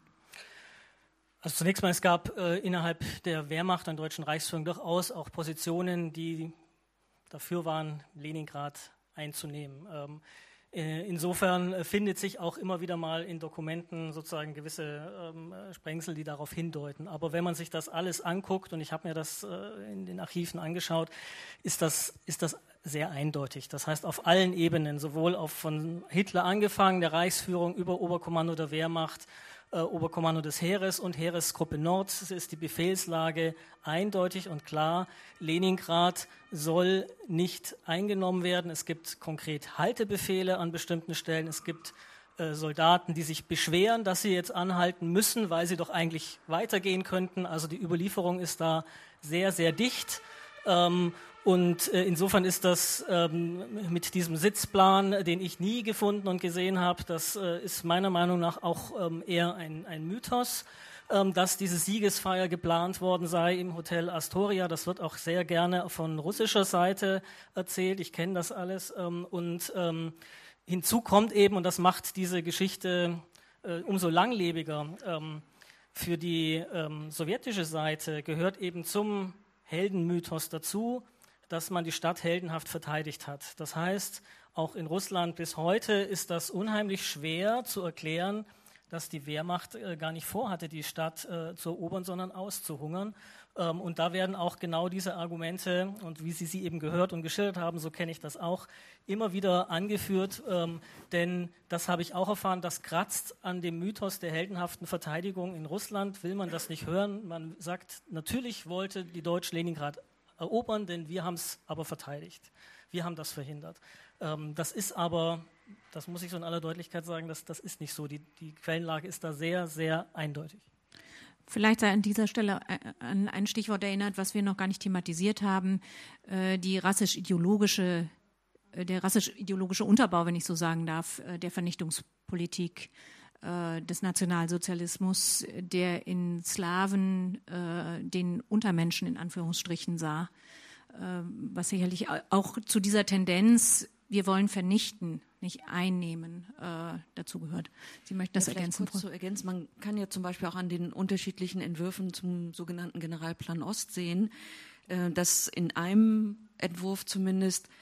Also zunächst mal, es gab äh, innerhalb der Wehrmacht, der deutschen Reichsführung, durchaus auch Positionen, die dafür waren, Leningrad einzunehmen. Ähm, äh, insofern äh, findet sich auch immer wieder mal in Dokumenten sozusagen gewisse ähm, Sprengsel, die darauf hindeuten. Aber wenn man sich das alles anguckt, und ich habe mir das äh, in den Archiven angeschaut, ist das, ist das sehr eindeutig. Das heißt, auf allen Ebenen, sowohl auf von Hitler angefangen, der Reichsführung, über Oberkommando der Wehrmacht, äh, Oberkommando des Heeres und Heeresgruppe Nord, ist die Befehlslage eindeutig und klar. Leningrad soll nicht eingenommen werden. Es gibt konkret Haltebefehle an bestimmten Stellen. Es gibt äh, Soldaten, die sich beschweren, dass sie jetzt anhalten müssen, weil sie doch eigentlich weitergehen könnten. Also die Überlieferung ist da sehr, sehr dicht. Ähm, Und äh, insofern ist das ähm, mit diesem Sitzplan, den ich nie gefunden und gesehen habe, das äh, ist meiner Meinung nach auch ähm, eher ein, ein Mythos, ähm, dass diese Siegesfeier geplant worden sei im Hotel Astoria. Das wird auch sehr gerne von russischer Seite erzählt. Ich kenne das alles. Ähm, und ähm, hinzu kommt eben, und das macht diese Geschichte äh, umso langlebiger, ähm, für die ähm, sowjetische Seite gehört eben zum Heldenmythos dazu, dass man die Stadt heldenhaft verteidigt hat. Das heißt, auch in Russland bis heute ist das unheimlich schwer zu erklären, dass die Wehrmacht äh, gar nicht vorhatte, die Stadt äh, zu erobern, sondern auszuhungern. Ähm, und da werden auch genau diese Argumente, und wie Sie sie eben gehört und geschildert haben, so kenne ich das auch, immer wieder angeführt. Ähm, denn das habe ich auch erfahren, das kratzt an dem Mythos der heldenhaften Verteidigung. In Russland will man das nicht hören. Man sagt, natürlich wollte die Deutsche Leningrad erobern, denn wir haben es aber verteidigt. Wir haben das verhindert. Ähm, das ist aber, das muss ich so in aller Deutlichkeit sagen, das, das ist nicht so. Die, die Quellenlage ist da sehr, sehr eindeutig. Vielleicht sei an dieser Stelle an ein Stichwort erinnert, was wir noch gar nicht thematisiert haben, äh, die rassisch-ideologische, äh, der rassisch-ideologische Unterbau, wenn ich so sagen darf, äh, der Vernichtungspolitik äh, des Nationalsozialismus, der in Slawen äh, den Untermenschen in Anführungsstrichen sah, äh, was sicherlich auch zu dieser Tendenz, wir wollen vernichten, nicht einnehmen, äh, dazu gehört. Sie möchten das ja, ergänzen? Kurz zu ergänzen. Man kann ja zum Beispiel auch an den unterschiedlichen Entwürfen zum sogenannten Generalplan Ost sehen, äh, dass in einem Entwurf zumindest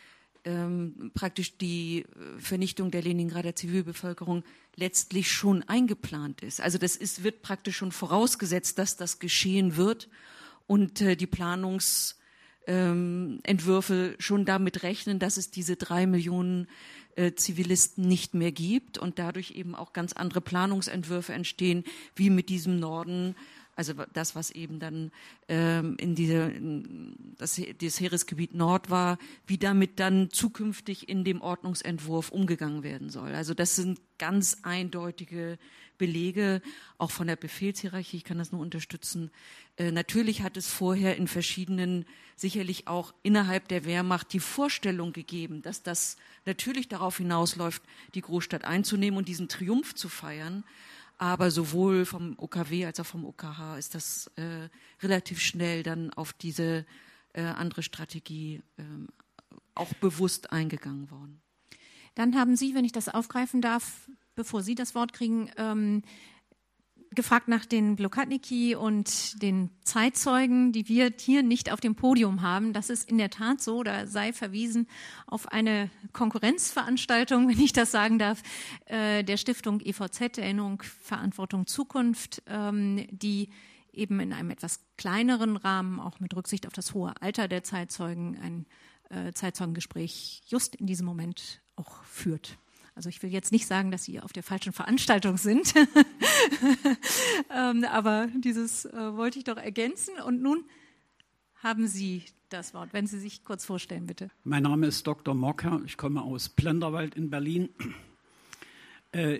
ähm, praktisch die Vernichtung der Leningrader Zivilbevölkerung letztlich schon eingeplant ist. Also das ist, wird praktisch schon vorausgesetzt, dass das geschehen wird und äh, die Planungsentwürfe ähm, schon damit rechnen, dass es diese drei Millionen äh, Zivilisten nicht mehr gibt und dadurch eben auch ganz andere Planungsentwürfe entstehen, wie mit diesem Norden. Also das, was eben dann ähm, in diese, in das, das Heeresgebiet Nord war, wie damit dann zukünftig in dem Ordnungsentwurf umgegangen werden soll. Also das sind ganz eindeutige Belege, auch von der Befehlshierarchie, ich kann das nur unterstützen. Äh, natürlich hat es vorher in verschiedenen, sicherlich auch innerhalb der Wehrmacht, die Vorstellung gegeben, dass das natürlich darauf hinausläuft, die Großstadt einzunehmen und diesen Triumph zu feiern. Aber sowohl vom O K W als auch vom O K H ist das äh, relativ schnell dann auf diese äh, andere Strategie äh, auch bewusst eingegangen worden. Dann haben Sie, wenn ich das aufgreifen darf, bevor Sie das Wort kriegen, ähm, gefragt nach den Blokadniki und den Zeitzeugen, die wir hier nicht auf dem Podium haben. Das ist in der Tat so, da sei verwiesen auf eine Konkurrenzveranstaltung, wenn ich das sagen darf, äh, der Stiftung E V Z, Erinnerung, Verantwortung, Zukunft, ähm, die eben in einem etwas kleineren Rahmen, auch mit Rücksicht auf das hohe Alter der Zeitzeugen, ein äh, Zeitzeugengespräch just in diesem Moment auch führt. Also ich will jetzt nicht sagen, dass Sie auf der falschen Veranstaltung sind, ähm, aber dieses äh, wollte ich doch ergänzen. Und nun haben Sie das Wort, wenn Sie sich kurz vorstellen, bitte. Mein Name ist Doktor Mocker, ich komme aus Plenderwald in Berlin. Äh,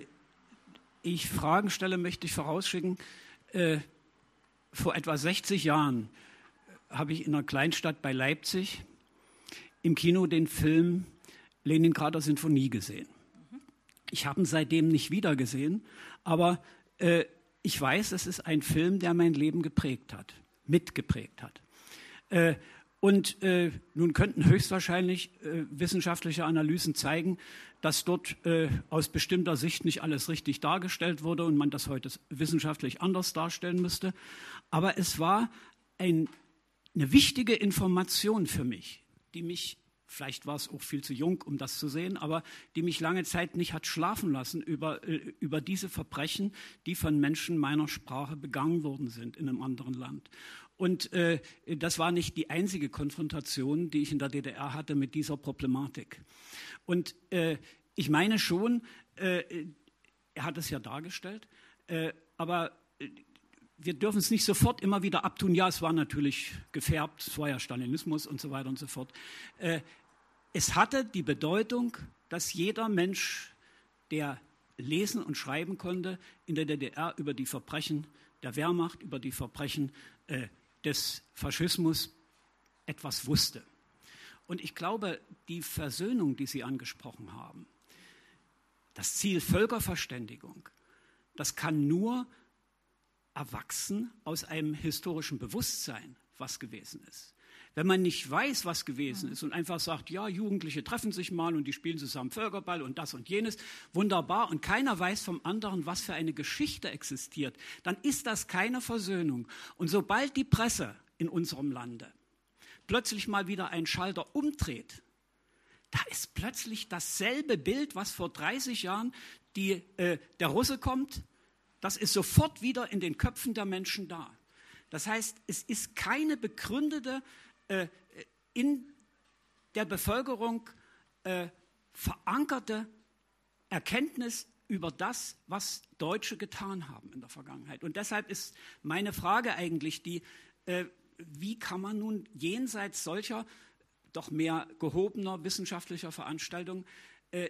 ich Fragen stelle, möchte ich vorausschicken. Äh, vor etwa sechzig Jahren habe ich in einer Kleinstadt bei Leipzig im Kino den Film Leningrader Sinfonie gesehen. Ich habe ihn seitdem nicht wiedergesehen, aber äh, ich weiß, es ist ein Film, der mein Leben geprägt hat, mitgeprägt hat. Äh, und äh, nun könnten höchstwahrscheinlich äh, wissenschaftliche Analysen zeigen, dass dort äh, aus bestimmter Sicht nicht alles richtig dargestellt wurde und man das heute wissenschaftlich anders darstellen müsste. Aber es war ein, eine wichtige Information für mich, die mich, vielleicht war es auch viel zu jung, um das zu sehen, aber die mich lange Zeit nicht hat schlafen lassen über, über diese Verbrechen, die von Menschen meiner Sprache begangen worden sind in einem anderen Land. Und äh, das war nicht die einzige Konfrontation, die ich in der D D R hatte mit dieser Problematik. Und äh, ich meine schon, äh, er hat es ja dargestellt, äh, aber äh, wir dürfen es nicht sofort immer wieder abtun. Ja, es war natürlich gefärbt, es war ja Stalinismus und so weiter und so fort. Äh, es hatte die Bedeutung, dass jeder Mensch, der lesen und schreiben konnte, in der D D R über die Verbrechen der Wehrmacht, über die Verbrechen äh, des Faschismus etwas wusste. Und ich glaube, die Versöhnung, die Sie angesprochen haben, das Ziel Völkerverständigung, das kann nur erwachsen aus einem historischen Bewusstsein, was gewesen ist. Wenn man nicht weiß, was gewesen ist und einfach sagt, ja, Jugendliche treffen sich mal und die spielen zusammen Völkerball und das und jenes, wunderbar, und keiner weiß vom anderen, was für eine Geschichte existiert, dann ist das keine Versöhnung. Und sobald die Presse in unserem Lande plötzlich mal wieder einen Schalter umdreht, da ist plötzlich dasselbe Bild, was vor dreißig Jahren die, äh, der Russe kommt, das ist sofort wieder in den Köpfen der Menschen da. Das heißt, es ist keine begründete, äh, in der Bevölkerung äh, verankerte Erkenntnis über das, was Deutsche getan haben in der Vergangenheit. Und deshalb ist meine Frage eigentlich die, äh, wie kann man nun jenseits solcher, doch mehr gehobener wissenschaftlicher Veranstaltungen äh,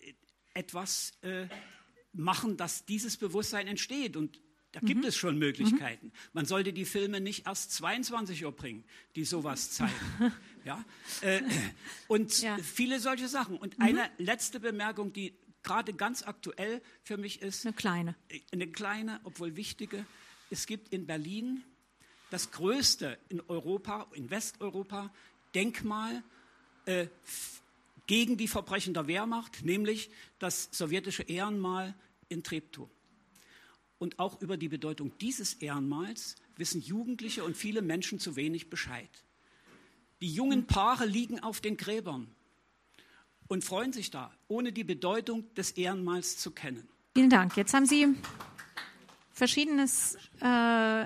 etwas äh, machen, dass dieses Bewusstsein entsteht. Und da gibt mhm. es schon Möglichkeiten. Mhm. Man sollte die Filme nicht erst zweiundzwanzig Uhr bringen, die sowas zeigen. ja? Äh, und ja. viele solche Sachen. Und mhm. eine letzte Bemerkung, die gerade ganz aktuell für mich ist. Eine kleine. Eine kleine, obwohl wichtige. Es gibt in Berlin das größte in Europa, in Westeuropa, Denkmal äh, gegen die Verbrechen der Wehrmacht, nämlich das sowjetische Ehrenmal in Treptow. Und auch über die Bedeutung dieses Ehrenmals wissen Jugendliche und viele Menschen zu wenig Bescheid. Die jungen Paare liegen auf den Gräbern und freuen sich da, ohne die Bedeutung des Ehrenmals zu kennen. Vielen Dank. Jetzt haben Sie Verschiedenes äh,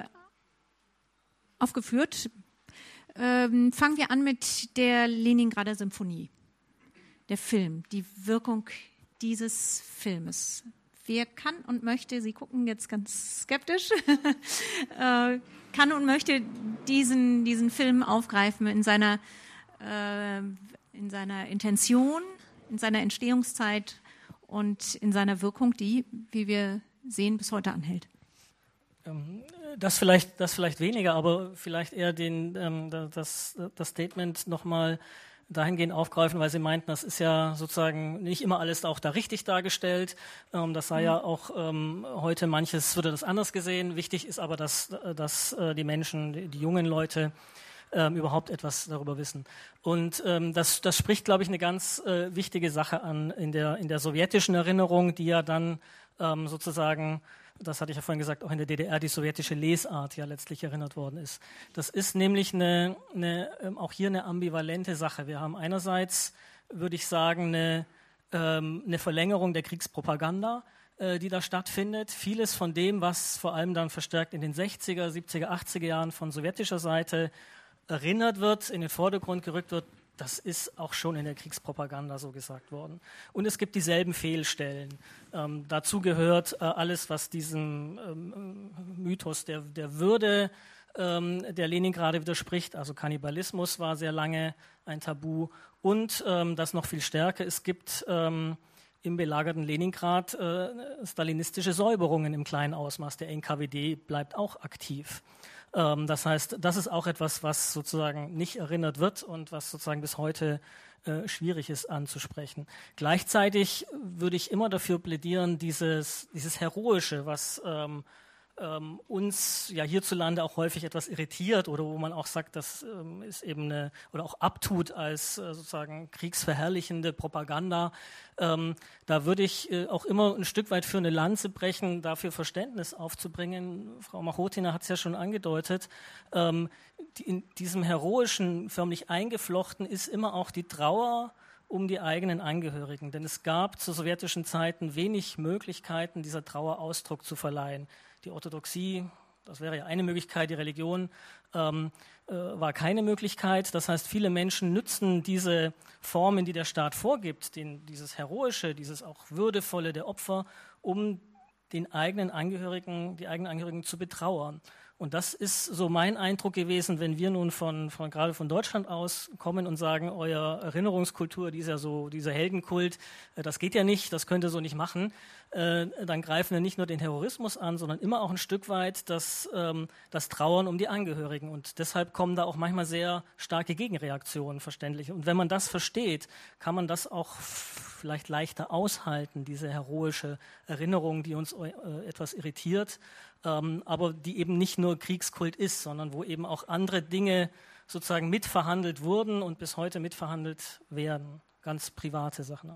aufgeführt. Ähm, fangen wir an mit der Leningrader Symphonie. Der Film, die Wirkung dieses Filmes. Wer kann und möchte, Sie gucken jetzt ganz skeptisch, äh, kann und möchte diesen, diesen Film aufgreifen in seiner, äh, in seiner Intention, in seiner Entstehungszeit und in seiner Wirkung, die, wie wir sehen, bis heute anhält? Das vielleicht, das vielleicht weniger, aber vielleicht eher den, ähm, das, das Statement nochmal dahingehend aufgreifen, weil Sie meinten, das ist ja sozusagen nicht immer alles auch da richtig dargestellt. Ähm, das sei mhm. ja auch ähm, heute manches würde das anders gesehen. Wichtig ist aber, dass, dass äh, die Menschen, die, die jungen Leute ähm, überhaupt etwas darüber wissen. Und ähm, das, das spricht, glaube ich, eine ganz äh, wichtige Sache an in der, in der sowjetischen Erinnerung, die ja dann ähm, sozusagen, das hatte ich ja vorhin gesagt, auch in der D D R die sowjetische Lesart ja letztlich erinnert worden ist. Das ist nämlich eine, eine, ähm, auch hier eine ambivalente Sache. Wir haben einerseits, würde ich sagen, eine, ähm, eine Verlängerung der Kriegspropaganda, äh, die da stattfindet. Vieles von dem, was vor allem dann verstärkt in den sechziger, siebziger, achtziger Jahren von sowjetischer Seite erinnert wird, in den Vordergrund gerückt wird, das ist auch schon in der Kriegspropaganda so gesagt worden. Und es gibt dieselben Fehlstellen. Ähm, dazu gehört äh, alles, was diesem ähm, Mythos der, der Würde ähm, der Leningrade widerspricht. Also Kannibalismus war sehr lange ein Tabu. Und ähm, das noch viel stärker, es gibt ähm, im belagerten Leningrad äh, stalinistische Säuberungen im kleinen Ausmaß. Der N K W D bleibt auch aktiv. Das heißt, das ist auch etwas, was sozusagen nicht erinnert wird und was sozusagen bis heute äh, schwierig ist anzusprechen. Gleichzeitig würde ich immer dafür plädieren, dieses, dieses Heroische, was ähm, ähm, uns ja hierzulande auch häufig etwas irritiert oder wo man auch sagt, das ähm, ist eben eine, oder auch abtut als äh, sozusagen kriegsverherrlichende Propaganda. Ähm, da würde ich äh, auch immer ein Stück weit für eine Lanze brechen, dafür Verständnis aufzubringen. Frau Machotina hat es ja schon angedeutet. Ähm, die, in diesem Heroischen förmlich eingeflochten ist immer auch die Trauer um die eigenen Angehörigen. Denn es gab zu sowjetischen Zeiten wenig Möglichkeiten, dieser Trauer Ausdruck zu verleihen. Die Orthodoxie, das wäre ja eine Möglichkeit, die Religion ähm, äh, war keine Möglichkeit. Das heißt, viele Menschen nützen diese Formen, die der Staat vorgibt, den, dieses Heroische, dieses auch Würdevolle der Opfer, um den eigenen Angehörigen, die eigenen Angehörigen zu betrauern. Und das ist so mein Eindruck gewesen, wenn wir nun von, von gerade von Deutschland aus kommen und sagen, euer Erinnerungskultur, dieser so, dieser Heldenkult, äh, das geht ja nicht, das könnt ihr so nicht machen, äh, dann greifen wir nicht nur den Terrorismus an, sondern immer auch ein Stück weit das, ähm, das Trauern um die Angehörigen. Und deshalb kommen da auch manchmal sehr starke Gegenreaktionen, verständlich. Und wenn man das versteht, kann man das auch vielleicht leichter aushalten, diese heroische Erinnerung, die uns äh, etwas irritiert, ähm, aber die eben nicht nur Kriegskult ist, sondern wo eben auch andere Dinge sozusagen mitverhandelt wurden und bis heute mitverhandelt werden. Ganz private Sachen.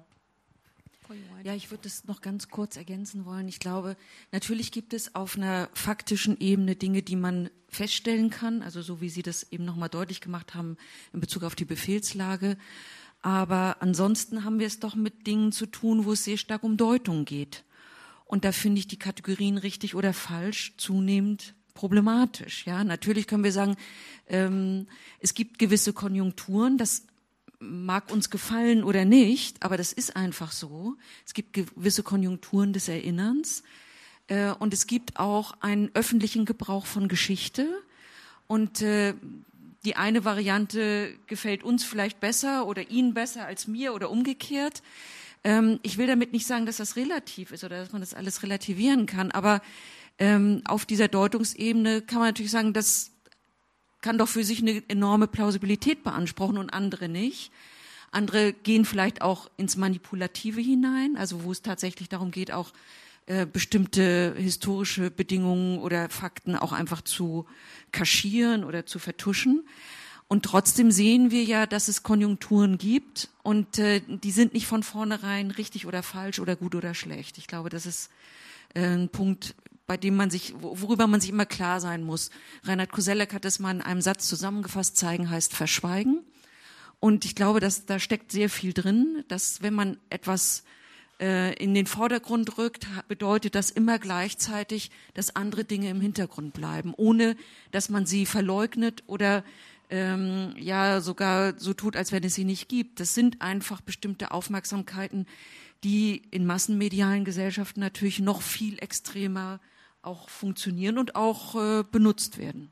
Ja, ich würde das noch ganz kurz ergänzen wollen. Ich glaube, natürlich gibt es auf einer faktischen Ebene Dinge, die man feststellen kann, also so wie Sie das eben nochmal deutlich gemacht haben in Bezug auf die Befehlslage. Aber ansonsten haben wir es doch mit Dingen zu tun, wo es sehr stark um Deutung geht. Und da finde ich die Kategorien richtig oder falsch zunehmend problematisch. Ja, natürlich können wir sagen, ähm, es gibt gewisse Konjunkturen, das mag uns gefallen oder nicht, aber das ist einfach so. Es gibt gewisse Konjunkturen des Erinnerns äh, und es gibt auch einen öffentlichen Gebrauch von Geschichte und äh, die eine Variante gefällt uns vielleicht besser oder Ihnen besser als mir oder umgekehrt. Ähm, ich will damit nicht sagen, dass das relativ ist oder dass man das alles relativieren kann, aber ähm, auf dieser Deutungsebene kann man natürlich sagen, das kann doch für sich eine enorme Plausibilität beanspruchen und andere nicht. Andere gehen vielleicht auch ins Manipulative hinein, also wo es tatsächlich darum geht, auch äh, bestimmte historische Bedingungen oder Fakten auch einfach zu kaschieren oder zu vertuschen. Und trotzdem sehen wir ja, dass es Konjunkturen gibt und äh, die sind nicht von vornherein richtig oder falsch oder gut oder schlecht. Ich glaube, das ist äh, ein Punkt, bei dem man sich, worüber man sich immer klar sein muss. Reinhard Koselleck hat es mal in einem Satz zusammengefasst, zeigen heißt verschweigen. Und ich glaube, dass da steckt sehr viel drin, dass wenn man etwas äh, in den Vordergrund rückt, bedeutet das immer gleichzeitig, dass andere Dinge im Hintergrund bleiben, ohne dass man sie verleugnet oder ähm, ja sogar so tut, als wenn es sie nicht gibt. Das sind einfach bestimmte Aufmerksamkeiten, die in massenmedialen Gesellschaften natürlich noch viel extremer auch funktionieren und auch äh, benutzt werden.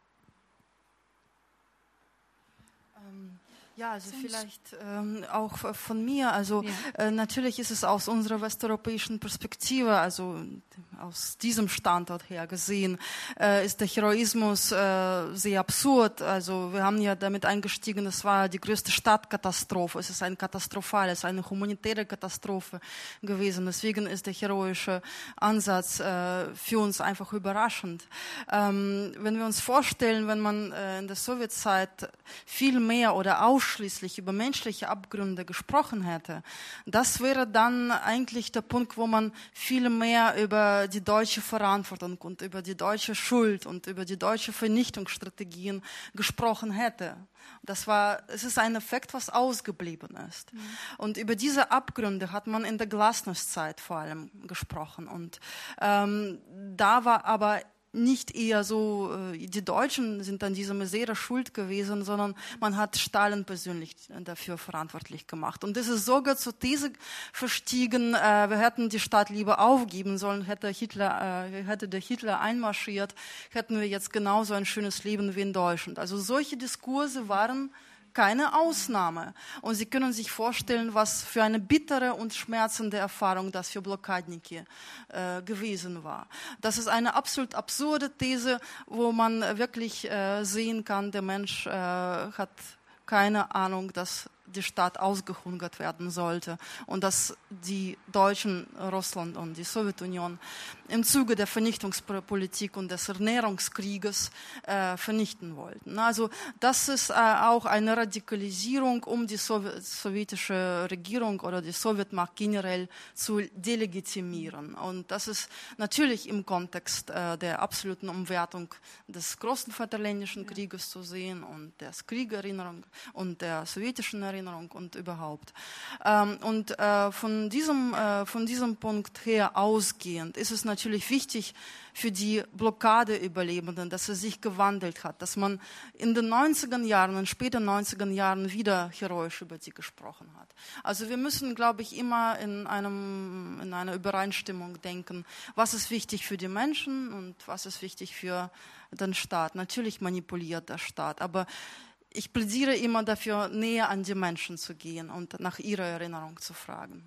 Ja, also vielleicht ähm, auch von mir. Also ja. äh, natürlich ist es aus unserer westeuropäischen Perspektive, also aus diesem Standort her gesehen, äh, ist der Heroismus äh, sehr absurd. Also wir haben ja damit eingestiegen, es war die größte Stadtkatastrophe. Es ist ein katastrophales, eine humanitäre Katastrophe gewesen. Deswegen ist der heroische Ansatz äh, für uns einfach überraschend. Ähm, wenn wir uns vorstellen, wenn man äh, in der Sowjetzeit viel mehr oder ausschließlich ausschließlich über menschliche Abgründe gesprochen hätte, das wäre dann eigentlich der Punkt, wo man viel mehr über die deutsche Verantwortung und über die deutsche Schuld und über die deutsche Vernichtungsstrategien gesprochen hätte. Das war, es ist ein Effekt, was ausgeblieben ist. Mhm. Und über diese Abgründe hat man in der Glasnost-Zeit vor allem gesprochen. Und ähm, da war aber nicht eher so, die Deutschen sind an dieser Misere schuld gewesen, sondern man hat Stalin persönlich dafür verantwortlich gemacht. Und es ist sogar zur These verstiegen, äh, wir hätten die Stadt lieber aufgeben sollen, hätte Hitler, äh, hätte der Hitler einmarschiert, hätten wir jetzt genauso ein schönes Leben wie in Deutschland. Also solche Diskurse waren keine Ausnahme. Und Sie können sich vorstellen, was für eine bittere und schmerzende Erfahrung das für Blokadniki äh, gewesen war. Das ist eine absolut absurde These, wo man wirklich äh, sehen kann, der Mensch äh, hat keine Ahnung, dass die Stadt ausgehungert werden sollte und dass die Deutschen, Russland und die Sowjetunion im Zuge der Vernichtungspolitik und des Ernährungskrieges äh, vernichten wollten. Also das ist äh, auch eine Radikalisierung, um die Sow- sowjetische Regierung oder die Sowjetmacht generell zu delegitimieren. Und das ist natürlich im Kontext äh, der absoluten Umwertung des großen Vaterländischen Krieges zu sehen und der Kriegerinnerung und der sowjetischen Erinnerung und überhaupt. Ähm, und äh, von diesem, äh, von diesem Punkt her ausgehend ist es natürlich wichtig für die Blockadeüberlebenden, dass es sich gewandelt hat, dass man in den neunziger Jahren, in den späten neunziger Jahren wieder heroisch über sie gesprochen hat. Also wir müssen, glaube ich, immer in, einem, in einer Übereinstimmung denken, was ist wichtig für die Menschen und was ist wichtig für den Staat. Natürlich manipuliert der Staat, aber ich plädiere immer dafür, näher an die Menschen zu gehen und nach ihrer Erinnerung zu fragen.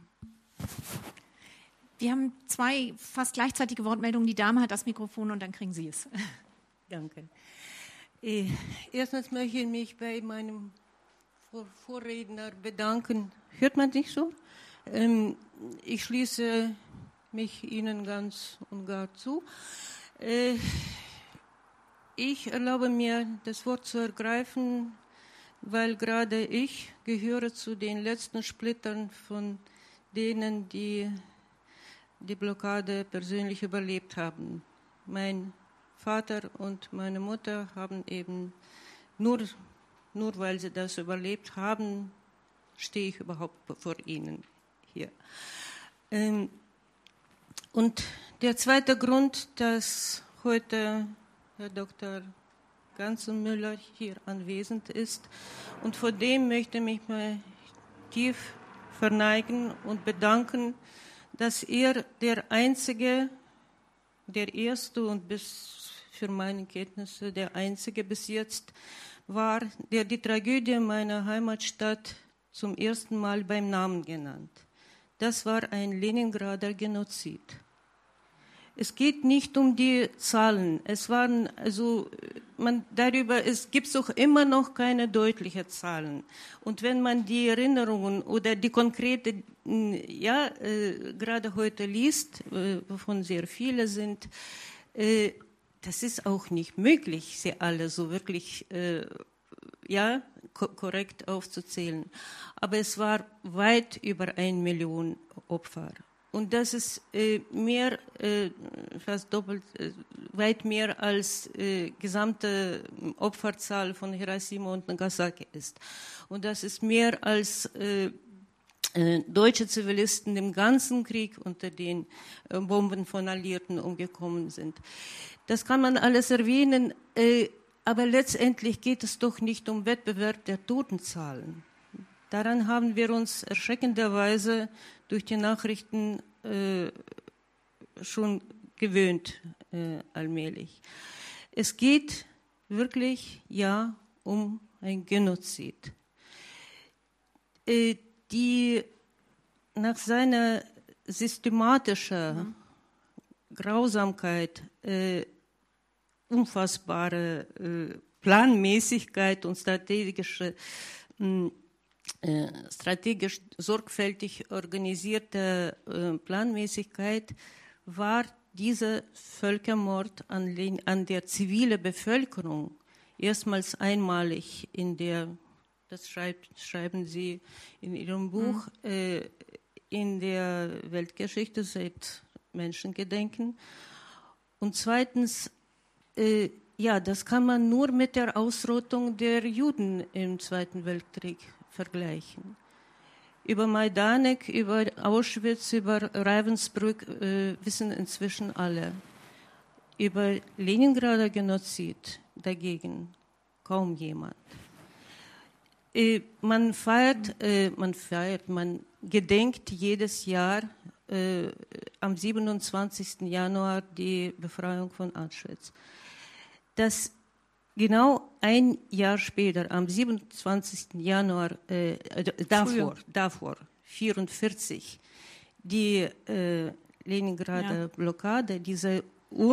Wir haben zwei fast gleichzeitige Wortmeldungen. Die Dame hat das Mikrofon und dann kriegen Sie es. Danke. Äh, erstens möchte ich mich bei meinem Vor- Vorredner bedanken. Hört man nicht so? Ähm, ich schließe mich Ihnen ganz und gar zu. Äh, Ich erlaube mir, das Wort zu ergreifen, weil gerade ich gehöre zu den letzten Splittern von denen, die die Blockade persönlich überlebt haben. Mein Vater und meine Mutter haben eben, nur, nur weil sie das überlebt haben, stehe ich überhaupt vor Ihnen hier. Ähm, und der zweite Grund, dass heute Herr Doktor Ganzenmüller hier anwesend ist. Und vor dem möchte ich mich mal tief verneigen und bedanken, dass er der Einzige, der Erste und bis für meine Kenntnisse der Einzige bis jetzt war, der die Tragödie meiner Heimatstadt zum ersten Mal beim Namen genannt. Das war ein Leningrader Genozid. Es geht nicht um die Zahlen. Es waren also man darüber es gibt auch immer noch keine deutlichen Zahlen. Und wenn man die Erinnerungen oder die konkrete ja äh, gerade heute liest, äh, wovon sehr viele sind, äh, das ist auch nicht möglich, sie alle so wirklich äh, ja ko- korrekt aufzuzählen. Aber es war weit über eine Million Opfer. und das ist äh, mehr, äh, fast doppelt, äh, weit mehr als äh, gesamte Opferzahl von Hiroshima und Nagasaki ist. Und das ist mehr als äh, äh, deutsche Zivilisten im ganzen Krieg unter den äh, Bomben von Alliierten umgekommen sind. Das kann man alles erwähnen, äh, aber letztendlich geht es doch nicht um Wettbewerb der Totenzahlen. Daran haben wir uns erschreckenderweise durch die Nachrichten äh, schon gewöhnt, äh, allmählich. Es geht wirklich, ja, um ein Genozid. Äh, die nach seiner systematischen mhm. Grausamkeit, äh, unfassbare äh, Planmäßigkeit und strategische mh, strategisch sorgfältig organisierte äh, Planmäßigkeit war dieser Völkermord an, an der zivilen Bevölkerung erstmals einmalig in der, das schreibt, schreiben Sie in Ihrem Buch, mhm. äh, in der Weltgeschichte seit Menschengedenken. Und zweitens, äh, ja, das kann man nur mit der Ausrottung der Juden im Zweiten Weltkrieg vergleichen. Über Majdanek, über Auschwitz, über Ravensbrück äh, wissen inzwischen alle. Über Leningrader Genozid dagegen kaum jemand. Äh, man feiert, äh, man feiert, man gedenkt jedes Jahr äh, am siebenundzwanzigsten Januar die Befreiung von Auschwitz. Das Genau ein Jahr später, am siebenundzwanzigsten Januar, äh, davor, davor, vierundvierzig, die äh, Leningrader ja. Blockade, diese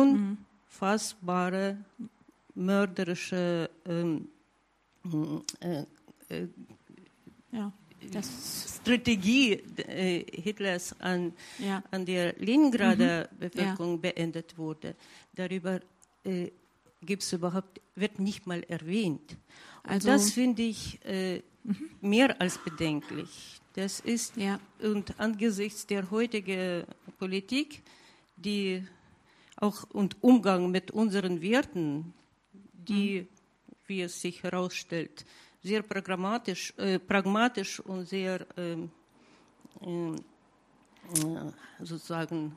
unfassbare, mörderische ähm, äh, äh, ja, das Strategie äh, Hitlers an, ja. an der Leningrader mhm. Bevölkerung ja. beendet wurde. Darüber äh, gibt es überhaupt, wird nicht mal erwähnt. Und also, das finde ich äh, mhm. mehr als bedenklich. Das ist, ja. und angesichts der heutigen Politik, die auch und Umgang mit unseren Werten, die, mhm. wie es sich herausstellt, sehr pragmatisch, äh, pragmatisch und sehr äh, äh, sozusagen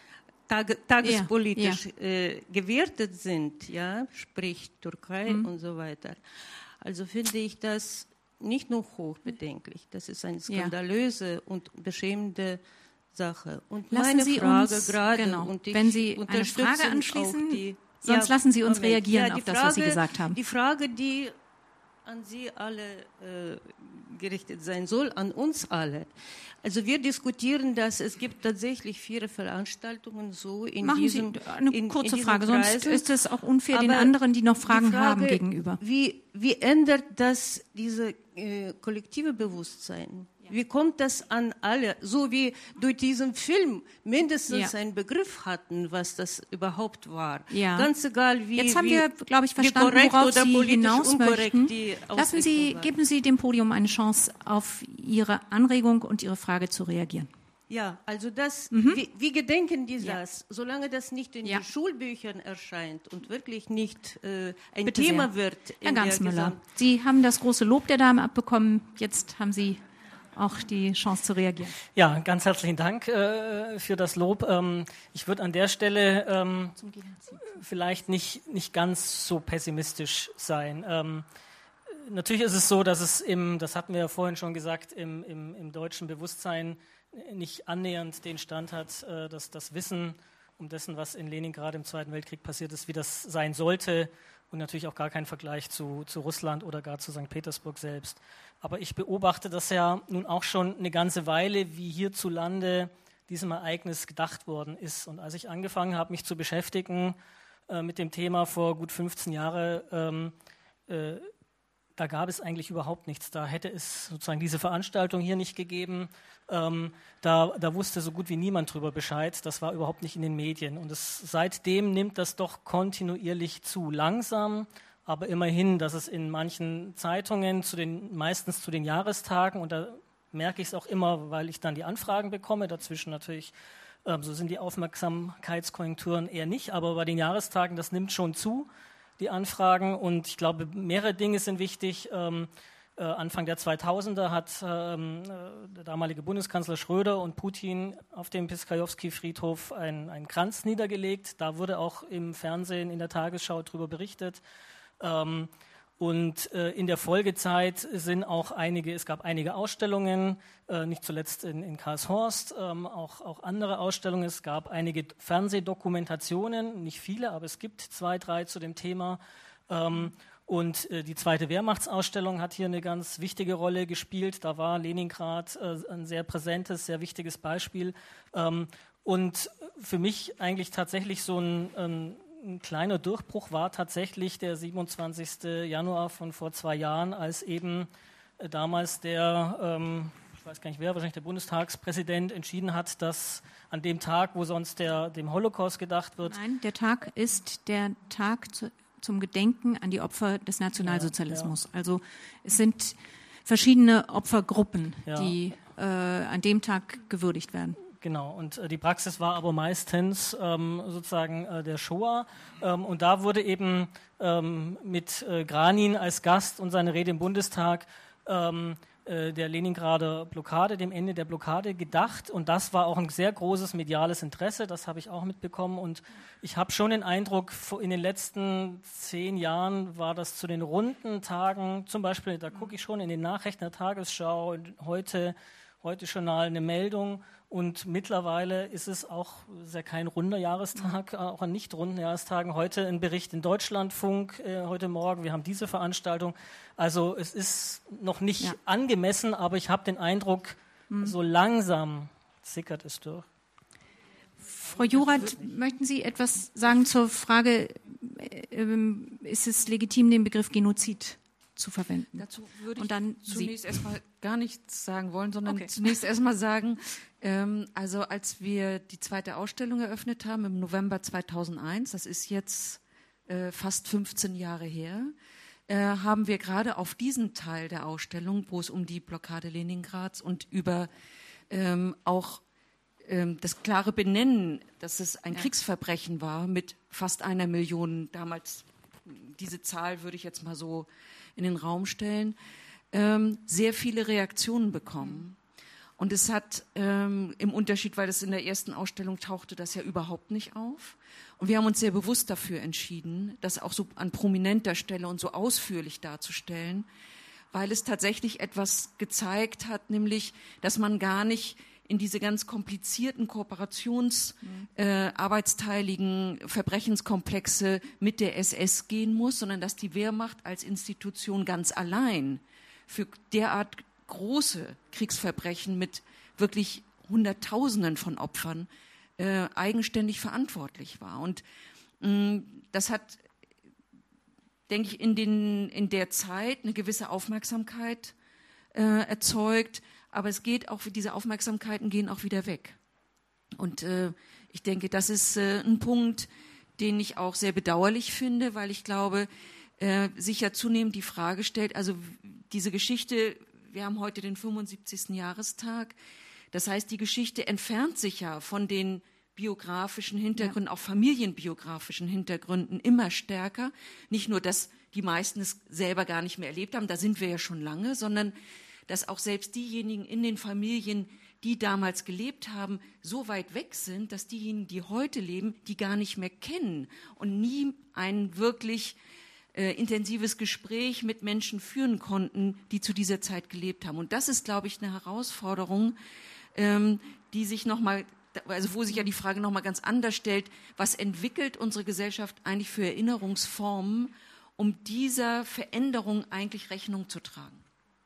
Tag, tagespolitisch ja, ja. Äh, gewertet sind, ja, sprich Türkei mhm. und so weiter. Also finde ich das nicht nur hochbedenklich, das ist eine skandalöse ja. und beschämende Sache. Und lassen meine Sie Frage uns, gerade, genau, und ich wenn Sie eine Frage anschließen, die, sonst ja, lassen Sie uns Moment, reagieren ja, auf das, Frage, was Sie gesagt haben. Die Frage, die an Sie alle äh, gerichtet sein soll, an uns alle. Also wir diskutieren das, es gibt tatsächlich viele Veranstaltungen so in Machen diesem Sie eine in, kurze in Frage, Kreisen. Sonst ist es auch unfair Aber den anderen, die noch Fragen die Frage, haben, gegenüber. Wie, wie ändert das diese äh, kollektive Bewusstsein? Wie kommt das an alle? So wie durch diesen Film mindestens ja. einen Begriff hatten, was das überhaupt war. Ja. Ganz egal, wie Jetzt haben wie, wir, glaube ich, verstanden, worauf Sie hinaus möchten. Lassen Sie, war. geben Sie dem Podium eine Chance, auf Ihre Anregung und Ihre Frage zu reagieren. Ja, also das, mhm. wie, wie gedenken die ja. das? Solange das nicht in ja. den Schulbüchern erscheint und wirklich nicht äh, ein Bitte Thema sehr. wird. Herr in Gansmüller, der Sie haben das große Lob der Dame abbekommen. Jetzt haben Sie auch die Chance zu reagieren. Ja, ganz herzlichen Dank äh, für das Lob. Ähm, ich würde an der Stelle ähm, vielleicht nicht, nicht ganz so pessimistisch sein. Ähm, natürlich ist es so, dass es im, das hatten wir ja vorhin schon gesagt, im, im, im deutschen Bewusstsein nicht annähernd den Stand hat, äh, dass das Wissen um dessen, was in Leningrad im Zweiten Weltkrieg passiert ist, wie das sein sollte, und natürlich auch gar kein Vergleich zu, zu Russland oder gar zu Sankt Petersburg selbst. Aber ich beobachte das ja nun auch schon eine ganze Weile, wie hierzulande diesem Ereignis gedacht worden ist. Und als ich angefangen habe, mich zu beschäftigen äh, mit dem Thema vor gut fünfzehn Jahren, ähm, äh, da gab es eigentlich überhaupt nichts. Da hätte es sozusagen diese Veranstaltung hier nicht gegeben. Ähm, da, da wusste so gut wie niemand drüber Bescheid. Das war überhaupt nicht in den Medien. Und es, seitdem nimmt das doch kontinuierlich zu. Langsam, aber immerhin, dass es in manchen Zeitungen, zu den, meistens zu den Jahrestagen, und da merke ich es auch immer, weil ich dann die Anfragen bekomme. Dazwischen natürlich, ähm, so sind die Aufmerksamkeitskonjunkturen eher nicht, aber bei den Jahrestagen, das nimmt schon zu, die Anfragen. Und ich glaube, mehrere Dinge sind wichtig. Ähm, äh, Anfang der zweitausender hat ähm, der damalige Bundeskanzler Schröder und Putin auf dem Piskajowski-Friedhof einen, einen Kranz niedergelegt. Da wurde auch im Fernsehen, in der Tagesschau darüber berichtet. Ähm, Und äh, in der Folgezeit sind auch einige, es gab einige Ausstellungen, äh, nicht zuletzt in, in Karlshorst, ähm, auch, auch andere Ausstellungen. Es gab einige Fernsehdokumentationen, nicht viele, aber es gibt zwei, drei zu dem Thema. Ähm, und äh, die zweite Wehrmachtsausstellung hat hier eine ganz wichtige Rolle gespielt. Da war Leningrad äh, ein sehr präsentes, sehr wichtiges Beispiel. Ähm, und für mich eigentlich tatsächlich so ein, ein Ein kleiner Durchbruch war tatsächlich der siebenundzwanzigsten Januar von vor zwei Jahren, als eben äh, damals der, ähm, ich weiß gar nicht wer, wahrscheinlich der Bundestagspräsident entschieden hat, dass an dem Tag, wo sonst der, dem Holocaust gedacht wird. Nein, der Tag ist der Tag zu, zum Gedenken an die Opfer des Nationalsozialismus. Ja, ja. Also es sind verschiedene Opfergruppen, ja. die äh, an dem Tag gewürdigt werden. Genau, und äh, die Praxis war aber meistens ähm, sozusagen äh, der Shoah. Ähm, und da wurde eben ähm, mit äh, Granin als Gast und seine Rede im Bundestag ähm, äh, der Leningrader Blockade, dem Ende der Blockade gedacht. Und das war auch ein sehr großes mediales Interesse, das habe ich auch mitbekommen. Und ich habe schon den Eindruck, in den letzten zehn Jahren war das zu den runden Tagen, zum Beispiel, da gucke ich schon in den Nachrichten der Tagesschau, heute, heute Journal eine Meldung. Und mittlerweile ist es auch, ist ja kein runder Jahrestag, auch an nicht runden Jahrestagen. Heute ein Bericht in Deutschlandfunk, äh, heute Morgen. Wir haben diese Veranstaltung. Also es ist noch nicht ja. angemessen, aber ich habe den Eindruck, mhm. so langsam sickert es durch. Frau Jorath, möchten Sie etwas sagen zur Frage, äh, ist es legitim, den Begriff Genozid zu verwenden? Dazu würde Und dann ich zunächst erstmal gar nichts sagen wollen, sondern okay. zunächst erstmal sagen, ähm, also als wir die zweite Ausstellung eröffnet haben im November zweitausendeins, das ist jetzt äh, fast fünfzehn Jahre her, äh, haben wir gerade auf diesen Teil der Ausstellung, wo es um die Blockade Leningrads und über ähm, auch ähm, das klare Benennen, dass es ein ja. Kriegsverbrechen war mit fast einer Million, damals diese Zahl würde ich jetzt mal so in den Raum stellen, ähm, sehr viele Reaktionen bekommen. Und es hat ähm, im Unterschied, weil das in der ersten Ausstellung tauchte das ja überhaupt nicht auf. Und wir haben uns sehr bewusst dafür entschieden, das auch so an prominenter Stelle und so ausführlich darzustellen, weil es tatsächlich etwas gezeigt hat, nämlich, dass man gar nicht in diese ganz komplizierten Kooperations-, äh, arbeitsteiligen Verbrechenskomplexe mit der S S gehen muss, sondern dass die Wehrmacht als Institution ganz allein für derart große Kriegsverbrechen mit wirklich Hunderttausenden von Opfern äh, eigenständig verantwortlich war. Und mh, das hat, denke ich, in, den, in der Zeit eine gewisse Aufmerksamkeit äh, erzeugt. Aber es geht auch, diese Aufmerksamkeiten gehen auch wieder weg. Und äh, ich denke, das ist äh, ein Punkt, den ich auch sehr bedauerlich finde, weil ich glaube, äh, sich ja zunehmend die Frage stellt, also diese Geschichte, wir haben heute den fünfundsiebzigsten Jahrestag, das heißt, die Geschichte entfernt sich ja von den biografischen Hintergründen, ja. auch familienbiografischen Hintergründen immer stärker. Nicht nur, dass die meisten es selber gar nicht mehr erlebt haben, da sind wir ja schon lange, sondern dass auch selbst diejenigen in den Familien, die damals gelebt haben, so weit weg sind, dass diejenigen, die heute leben, die gar nicht mehr kennen und nie ein wirklich äh, intensives Gespräch mit Menschen führen konnten, die zu dieser Zeit gelebt haben. Und das ist, glaube ich, eine Herausforderung, ähm, die sich noch mal, also wo sich ja die Frage noch mal ganz anders stellt: Was entwickelt unsere Gesellschaft eigentlich für Erinnerungsformen, um dieser Veränderung eigentlich Rechnung zu tragen?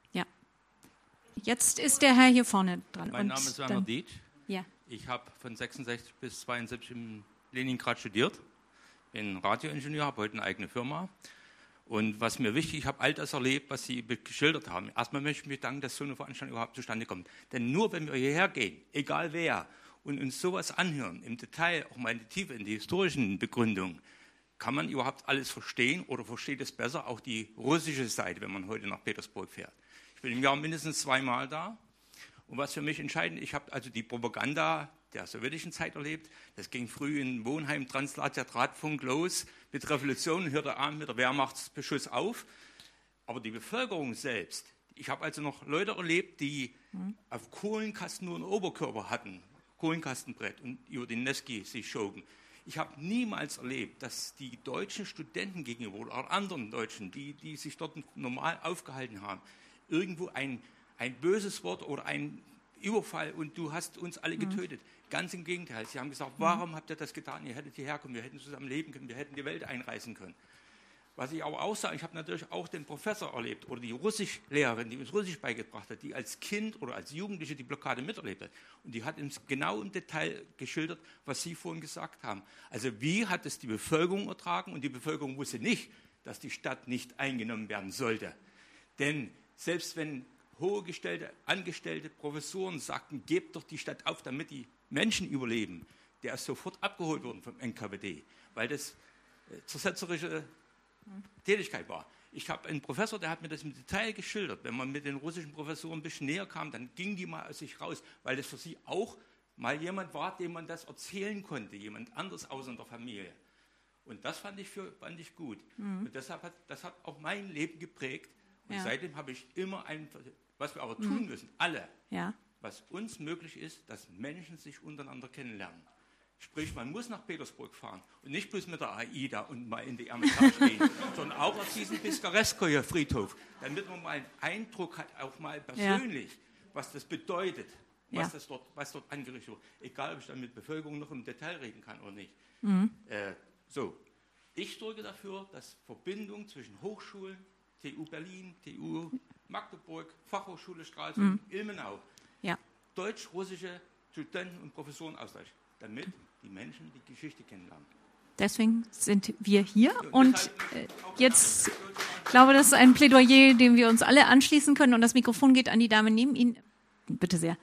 Jetzt ist der Herr hier vorne dran. Mein Name ist Werner Dietsch. Ja. Ich habe von sechsundsechzig bis zweiundsiebzig in Leningrad studiert, bin Radioingenieur, habe heute eine eigene Firma. Und was mir wichtig ist, ich habe all das erlebt, was Sie geschildert haben. Erstmal möchte ich mich danken, dass so eine Veranstaltung überhaupt zustande kommt. Denn nur wenn wir hierher gehen, egal wer, und uns sowas anhören, im Detail, auch mal in die Tiefe, in die historischen Begründungen, kann man überhaupt alles verstehen oder versteht es besser, auch die russische Seite, wenn man heute nach Petersburg fährt. Ich bin im Jahr mindestens zweimal da Und was für mich entscheidend, ich habe also die Propaganda der sowjetischen Zeit erlebt. Das ging früh in Wohnheim, Translatia, Drahtfunk los mit Revolution, hörte an mit der Wehrmachtsbeschuss auf. Aber die Bevölkerung selbst, ich habe also noch Leute erlebt, die mhm. auf Kohlenkasten nur einen Oberkörper hatten, Kohlenkastenbrett und über den Nevsky sich schoben. Ich habe niemals erlebt, dass die deutschen Studenten gegenüber oder anderen Deutschen, die, die sich dort normal aufgehalten haben, irgendwo ein, ein böses Wort oder ein Überfall und du hast uns alle getötet. Mhm. Ganz im Gegenteil. Sie haben gesagt, warum mhm. habt ihr das getan? Ihr hättet hierher kommen, wir hätten zusammen leben können, wir hätten die Welt einreißen können. Was ich aber auch sage, ich habe natürlich auch den Professor erlebt oder die Russischlehrerin, die uns Russisch beigebracht hat, die als Kind oder als Jugendliche die Blockade miterlebt hat. Und die hat uns genau im Detail geschildert, was Sie vorhin gesagt haben. Also wie hat es die Bevölkerung ertragen? Und die Bevölkerung wusste nicht, dass die Stadt nicht eingenommen werden sollte. Denn selbst wenn hohe Gestellte, Angestellte, Professoren sagten, gebt doch die Stadt auf, damit die Menschen überleben, der ist sofort abgeholt worden vom N K W D, weil das äh, zersetzerische Tätigkeit war. Ich habe einen Professor, der hat mir das im Detail geschildert. Wenn man mit den russischen Professoren ein bisschen näher kam, dann ging die mal aus sich raus, weil das für sie auch mal jemand war, dem man das erzählen konnte, jemand anderes außer in der Familie. Und das fand ich, für, fand ich gut. Mhm. Und deshalb hat, das hat auch mein Leben geprägt. Und ja. seitdem habe ich immer ein, was wir aber tun mhm. müssen, alle, ja. was uns möglich ist, dass Menschen sich untereinander kennenlernen. Sprich, man muss nach Petersburg fahren und nicht bloß mit der AIDA und mal in die Ermitage stehen, sondern auch auf diesen Piskareskoje-Friedhof, damit man mal einen Eindruck hat, auch mal persönlich, ja. was das bedeutet, was, ja. das dort, was dort angerichtet wird. Egal, ob ich dann mit Bevölkerung noch im Detail reden kann oder nicht. Mhm. Äh, so, ich sorge dafür, dass Verbindung zwischen Hochschulen, T U Berlin, T U Magdeburg, Fachhochschule Stralsund, mhm. Ilmenau, ja. deutsch-russische Studenten und Professoren austauschen, damit die Menschen die Geschichte kennenlernen. Deswegen sind wir hier und äh, jetzt, ich glaube, das ist ein Plädoyer, dem wir uns alle anschließen können und das Mikrofon geht an die Dame neben Ihnen. Bitte sehr.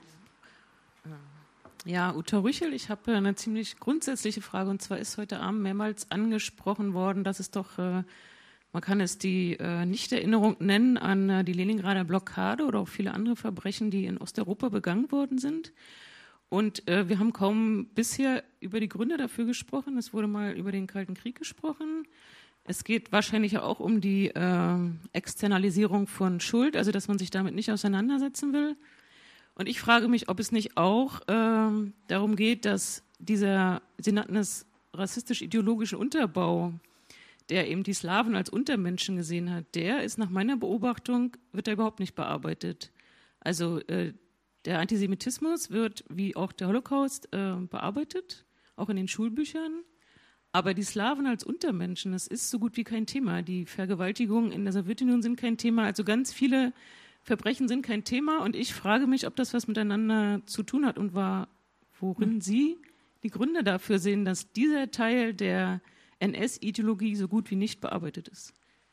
Ja, Uta Rüchel, ich habe eine ziemlich grundsätzliche Frage und zwar ist heute Abend mehrmals angesprochen worden, dass es doch, äh, man kann es die äh, Nichterinnerung nennen an äh, die Leningrader Blockade oder auch viele andere Verbrechen, die in Osteuropa begangen worden sind. Und äh, wir haben kaum bisher über die Gründe dafür gesprochen. Es wurde mal über den Kalten Krieg gesprochen. Es geht wahrscheinlich auch um die äh, Externalisierung von Schuld, also dass man sich damit nicht auseinandersetzen will. Und ich frage mich, ob es nicht auch äh, darum geht, dass dieser, Sie nannten es rassistisch-ideologische Unterbau, der eben die Slawen als Untermenschen gesehen hat, der ist nach meiner Beobachtung, wird da überhaupt nicht bearbeitet. Also äh, der Antisemitismus wird, wie auch der Holocaust, äh, bearbeitet, auch in den Schulbüchern. Aber die Slawen als Untermenschen, das ist so gut wie kein Thema. Die Vergewaltigungen in der Sowjetunion sind kein Thema. Also ganz viele Verbrechen sind kein Thema. Und ich frage mich, ob das was miteinander zu tun hat und war, worin mhm. Sie die Gründe dafür sehen, dass dieser Teil der N S-Ideologie so gut wie nicht bearbeitet ist.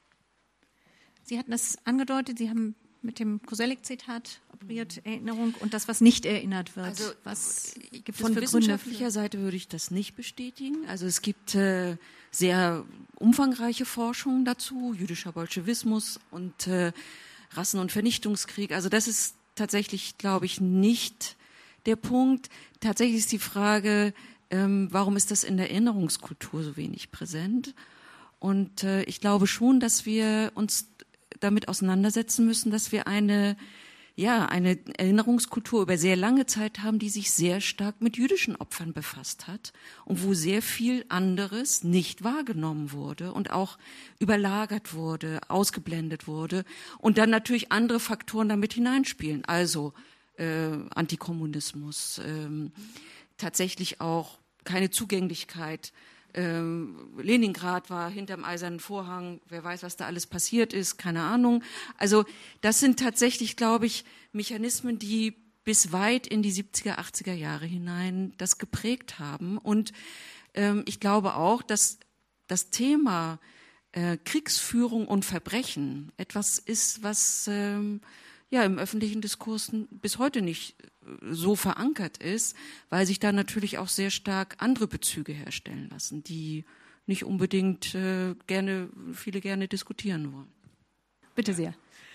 Sie hatten das angedeutet, Sie haben mit dem Koselleck-Zitat operiert, Erinnerung und das, was nicht erinnert wird. Also was gibt von es für wissenschaftlicher Gründe? Seite würde ich das nicht bestätigen. Also es gibt äh, sehr umfangreiche Forschung dazu, jüdischer Bolschewismus und äh, Rassen- und Vernichtungskrieg. Also das ist tatsächlich, glaube ich, nicht der Punkt. Tatsächlich ist die Frage, ähm, warum ist das in der Erinnerungskultur so wenig präsent? Und äh, ich glaube schon, dass wir uns damit auseinandersetzen müssen, dass wir eine, ja, eine Erinnerungskultur über sehr lange Zeit haben, die sich sehr stark mit jüdischen Opfern befasst hat und wo sehr viel anderes nicht wahrgenommen wurde und auch überlagert wurde, ausgeblendet wurde und dann natürlich andere Faktoren damit hineinspielen, also äh, Antikommunismus, äh, tatsächlich auch keine Zugänglichkeit. Ähm, Leningrad war hinterm Eisernen Vorhang, wer weiß, was da alles passiert ist, keine Ahnung. Also das sind tatsächlich, glaube ich, Mechanismen, die bis weit in die siebziger, achtziger Jahre hinein das geprägt haben. Und ähm, ich glaube auch, dass das Thema äh, Kriegsführung und Verbrechen etwas ist, was ähm, ja im öffentlichen Diskurs bis heute nicht so verankert ist, weil sich da natürlich auch sehr stark andere Bezüge herstellen lassen, die nicht unbedingt äh, gerne, viele gerne diskutieren wollen. Bitte sehr.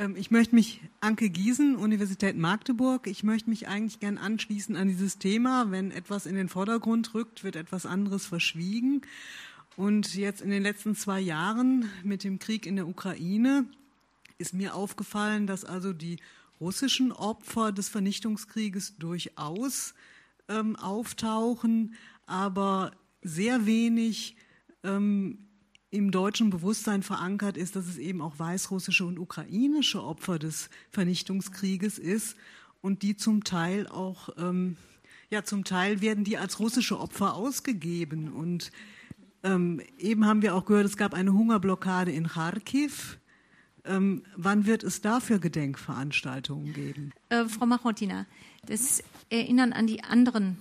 Ich möchte mich, Anke Giesen, Universität Magdeburg, ich möchte mich eigentlich gern anschließen an dieses Thema. Wenn etwas in den Vordergrund rückt, wird etwas anderes verschwiegen. Und jetzt in den letzten zwei Jahren mit dem Krieg in der Ukraine ist mir aufgefallen, dass also die russischen Opfer des Vernichtungskrieges durchaus ähm, auftauchen, aber sehr wenig ähm, im deutschen Bewusstsein verankert ist, dass es eben auch weißrussische und ukrainische Opfer des Vernichtungskrieges ist und die zum Teil auch, ähm, ja, zum Teil werden die als russische Opfer ausgegeben. Und ähm, eben haben wir auch gehört, es gab eine Hungerblockade in Charkiw. Ähm, wann wird es dafür Gedenkveranstaltungen geben? Äh, Frau Machotina, das Erinnern an die anderen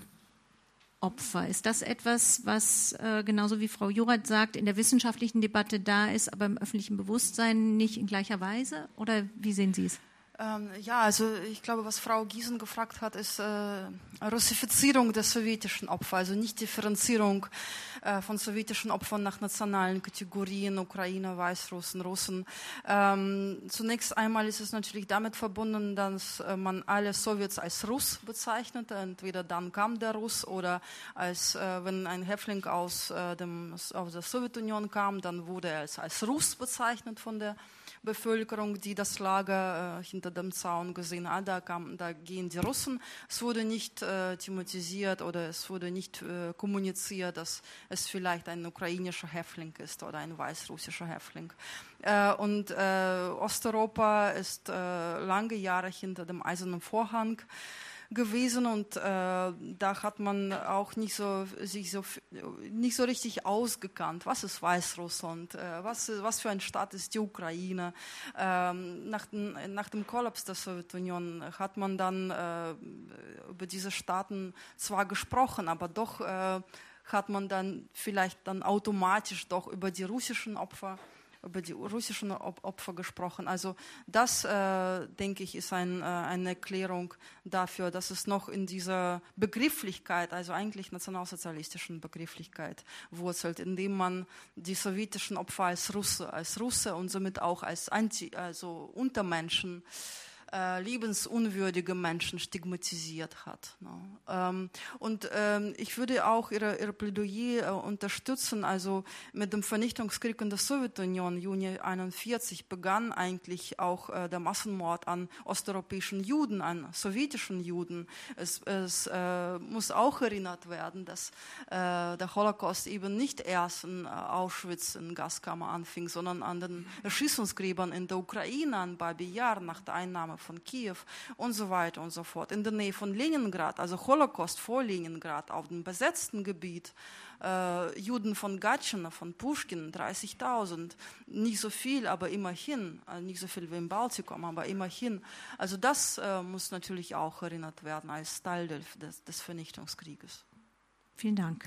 Opfer, ist das etwas, was äh, genauso wie Frau Jorath sagt, in der wissenschaftlichen Debatte da ist, aber im öffentlichen Bewusstsein nicht in gleicher Weise? Oder wie sehen Sie es? Ähm, ja, also ich glaube, was Frau Giesen gefragt hat, ist äh, Russifizierung der sowjetischen Opfer, also nicht Differenzierung äh, von sowjetischen Opfern nach nationalen Kategorien, Ukrainer, Weißrussen, Russen. Ähm, zunächst einmal ist es natürlich damit verbunden, dass äh, man alle Sowjets als Russ bezeichnete. Entweder dann kam der Russ oder als äh, wenn ein Häftling aus, äh, dem, aus der Sowjetunion kam, dann wurde er als, als Russ bezeichnet von der Bevölkerung, die das Lager äh, hinter dem Zaun gesehen hat, da, kam, da gehen die Russen. Es wurde nicht äh, thematisiert oder es wurde nicht äh, kommuniziert, dass es vielleicht ein ukrainischer Häftling ist oder ein weißrussischer Häftling. Äh, und äh, Osteuropa ist äh, lange Jahre hinter dem Eisernen Vorhang gewesen und äh, da hat man auch nicht so sich so nicht so richtig ausgekannt, was ist Weißrussland, äh, was was für ein Staat ist die Ukraine. Ähm, nach, den, nach dem Kollaps der Sowjetunion hat man dann äh, über diese Staaten zwar gesprochen, aber doch äh, hat man dann vielleicht dann automatisch doch über die russischen Opfer über die russischen Opfer gesprochen. Also das, äh, denke ich, ist ein, äh, eine Erklärung dafür, dass es noch in dieser Begrifflichkeit, also eigentlich nationalsozialistischen Begrifflichkeit wurzelt, indem man die sowjetischen Opfer als Russe, als Russe und somit auch als Anti, also Untermenschen, Äh, lebensunwürdige Menschen stigmatisiert hat. Ne? Ähm, und ähm, ich würde auch Ihre, ihre Plädoyer äh, unterstützen. Also mit dem Vernichtungskrieg in der Sowjetunion, Juni neunzehnhunderteinundvierzig, begann eigentlich auch äh, der Massenmord an osteuropäischen Juden, an sowjetischen Juden. Es, es äh, muss auch erinnert werden, dass äh, der Holocaust eben nicht erst in äh, Auschwitz in Gaskammer anfing, sondern an den Erschießungsgräbern in der Ukraine, an Babi Yar nach der Einnahme von Kiew und so weiter und so fort. In der Nähe von Leningrad, also Holocaust vor Leningrad, auf dem besetzten Gebiet, äh, Juden von Gatschina, von Puschkin, dreißigtausend, nicht so viel, aber immerhin, also nicht so viel wie im Baltikum, aber immerhin. Also das äh, muss natürlich auch erinnert werden als Teil des, des Vernichtungskrieges. Vielen Dank.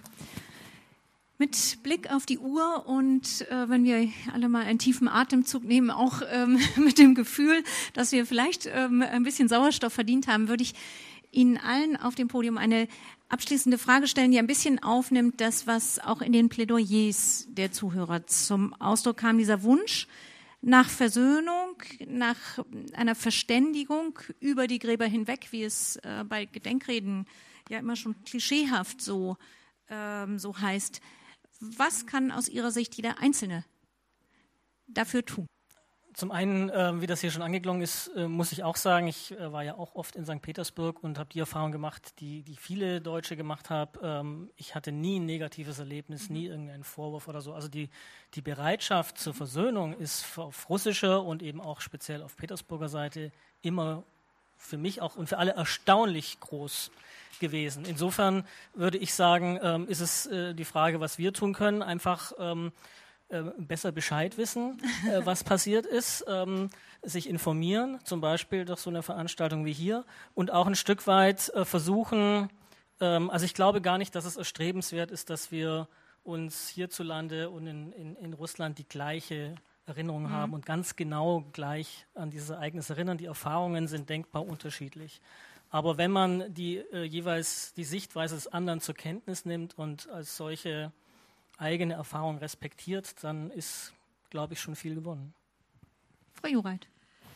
Mit Blick auf die Uhr und äh, wenn wir alle mal einen tiefen Atemzug nehmen, auch ähm, mit dem Gefühl, dass wir vielleicht ähm, ein bisschen Sauerstoff verdient haben, würde ich Ihnen allen auf dem Podium eine abschließende Frage stellen, die ein bisschen aufnimmt, das, was auch in den Plädoyers der Zuhörer zum Ausdruck kam, dieser Wunsch nach Versöhnung, nach einer Verständigung über die Gräber hinweg, wie es äh, bei Gedenkreden ja immer schon klischeehaft so, ähm, so heißt. Was kann aus Ihrer Sicht jeder Einzelne dafür tun? Zum einen, äh, wie das hier schon angeklungen ist, äh, muss ich auch sagen, ich äh, war ja auch oft in Sankt Petersburg und habe die Erfahrung gemacht, die, die viele Deutsche gemacht haben. Ähm, ich hatte nie ein negatives Erlebnis, nie irgendeinen Vorwurf oder so. Also die, die Bereitschaft zur Versöhnung ist auf russischer und eben auch speziell auf Petersburger Seite immer für mich auch und für alle erstaunlich groß gewesen. Insofern würde ich sagen, ähm, ist es äh, die Frage, was wir tun können, einfach ähm, äh, besser Bescheid wissen, äh, was passiert ist, ähm, sich informieren, zum Beispiel durch so eine Veranstaltung wie hier und auch ein Stück weit äh, versuchen, ähm, also ich glaube gar nicht, dass es erstrebenswert ist, dass wir uns hierzulande und in, in, in Russland die gleiche Erinnerung mhm. haben und ganz genau gleich an dieses Ereignis erinnern. Die Erfahrungen sind denkbar unterschiedlich. Aber wenn man die äh, jeweils die Sichtweise des anderen zur Kenntnis nimmt und als solche eigene Erfahrung respektiert, dann ist, glaube ich, schon viel gewonnen. Frau Jorath.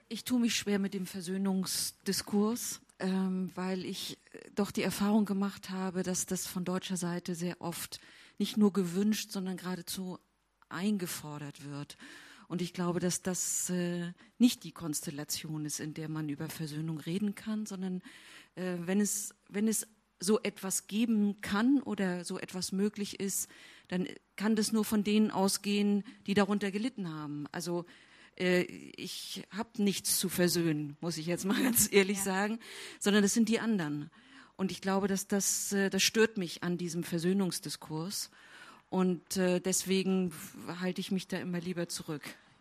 Ich tue mich schwer mit dem Versöhnungsdiskurs, ähm, weil ich doch die Erfahrung gemacht habe, dass das von deutscher Seite sehr oft nicht nur gewünscht, sondern geradezu eingefordert wird. Und ich glaube, dass das äh, nicht die Konstellation ist, in der man über Versöhnung reden kann, sondern äh, wenn es, wenn es so etwas geben kann oder so etwas möglich ist, dann kann das nur von denen ausgehen, die darunter gelitten haben. Also äh, ich habe nichts zu versöhnen, muss ich jetzt mal ganz ehrlich ja. sagen, sondern das sind die anderen. Und ich glaube, dass das, äh, das stört mich an diesem Versöhnungsdiskurs. Und äh, deswegen halte ich mich da immer lieber zurück.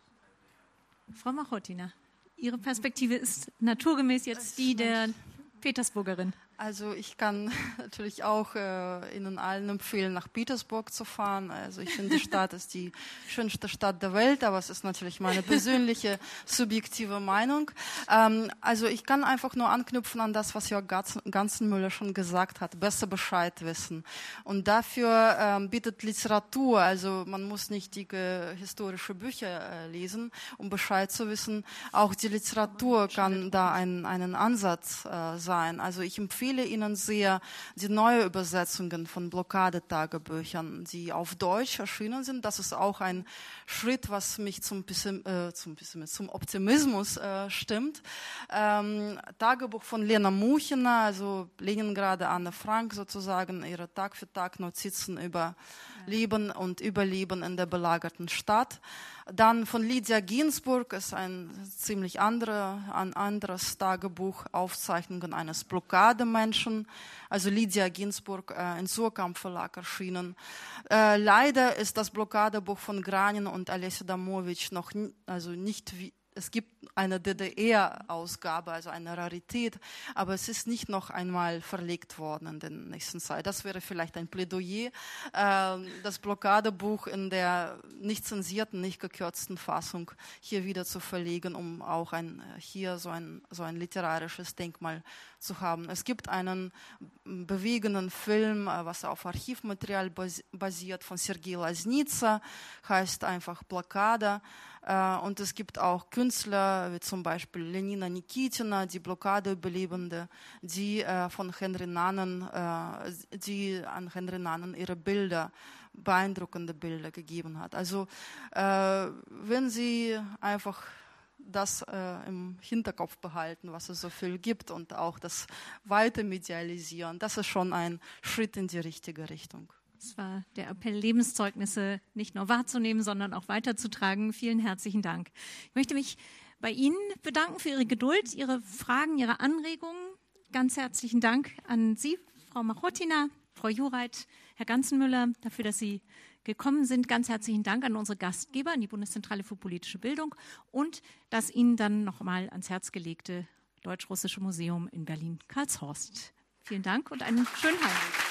Frau Machotina, Ihre Perspektive ist naturgemäß jetzt die der Petersburgerin. Also ich kann natürlich auch äh, Ihnen allen empfehlen, nach Petersburg zu fahren. Also ich finde, die Stadt ist die schönste Stadt der Welt, aber es ist natürlich meine persönliche, subjektive Meinung. Ähm, also ich kann einfach nur anknüpfen an das, was Jörg Ganzenmüller schon gesagt hat, besser Bescheid wissen. Und dafür ähm, bietet Literatur, also man muss nicht die äh, historische Bücher äh, lesen, um Bescheid zu wissen. Auch die Literatur kann da ein, einen Ansatz äh, sein. Also ich empfehle Ihnen sehr die neue Übersetzungen von Blockadetagebüchern, die auf Deutsch erschienen sind. Das ist auch ein Schritt, was mich zum, Pessim äh, zum, Pessimismus, zum Optimismus äh, stimmt. Ähm, Tagebuch von Lena Muchina, also Leningrader Anne Frank sozusagen, ihre Tag für Tag Notizen über Leben und Überleben in der belagerten Stadt. Dann von Lydia Ginsburg ist ein ziemlich andere, ein anderes Tagebuch, Aufzeichnungen eines Blockademenschen. Also Lydia Ginsburg äh, in Surkamp Verlag erschienen. Äh, leider ist das Blockadebuch von Granin und Alessia Damowitsch noch also nicht wie Es gibt eine D D R-Ausgabe, also eine Rarität, aber es ist nicht noch einmal verlegt worden in der nächsten Zeit. Das wäre vielleicht ein Plädoyer, äh, das Blockadebuch in der nicht zensierten, nicht gekürzten Fassung hier wieder zu verlegen, um auch ein, hier so ein, so ein literarisches Denkmal zu haben. Es gibt einen bewegenden Film, was auf Archivmaterial basiert, von Sergei Lasnitsa, heißt einfach Blockade. Und es gibt auch Künstler, wie zum Beispiel Lenina Nikitina, die Blockadeüberlebende, die äh, von Henry Nannen, äh, die an Henry Nannen ihre Bilder, beeindruckende Bilder gegeben hat. Also äh, wenn Sie einfach das äh, im Hinterkopf behalten, was es so viel gibt und auch das weiter medialisieren, das ist schon ein Schritt in die richtige Richtung. Es war der Appell, Lebenszeugnisse nicht nur wahrzunehmen, sondern auch weiterzutragen. Vielen herzlichen Dank. Ich möchte mich bei Ihnen bedanken für Ihre Geduld, Ihre Fragen, Ihre Anregungen. Ganz herzlichen Dank an Sie, Frau Machotina, Frau Jureit, Herr Ganzenmüller, dafür, dass Sie gekommen sind. Ganz herzlichen Dank an unsere Gastgeber, an die Bundeszentrale für politische Bildung und das Ihnen dann nochmal ans Herz gelegte Deutsch-Russische Museum in Berlin-Karlshorst. Vielen Dank und einen schönen Heimweg.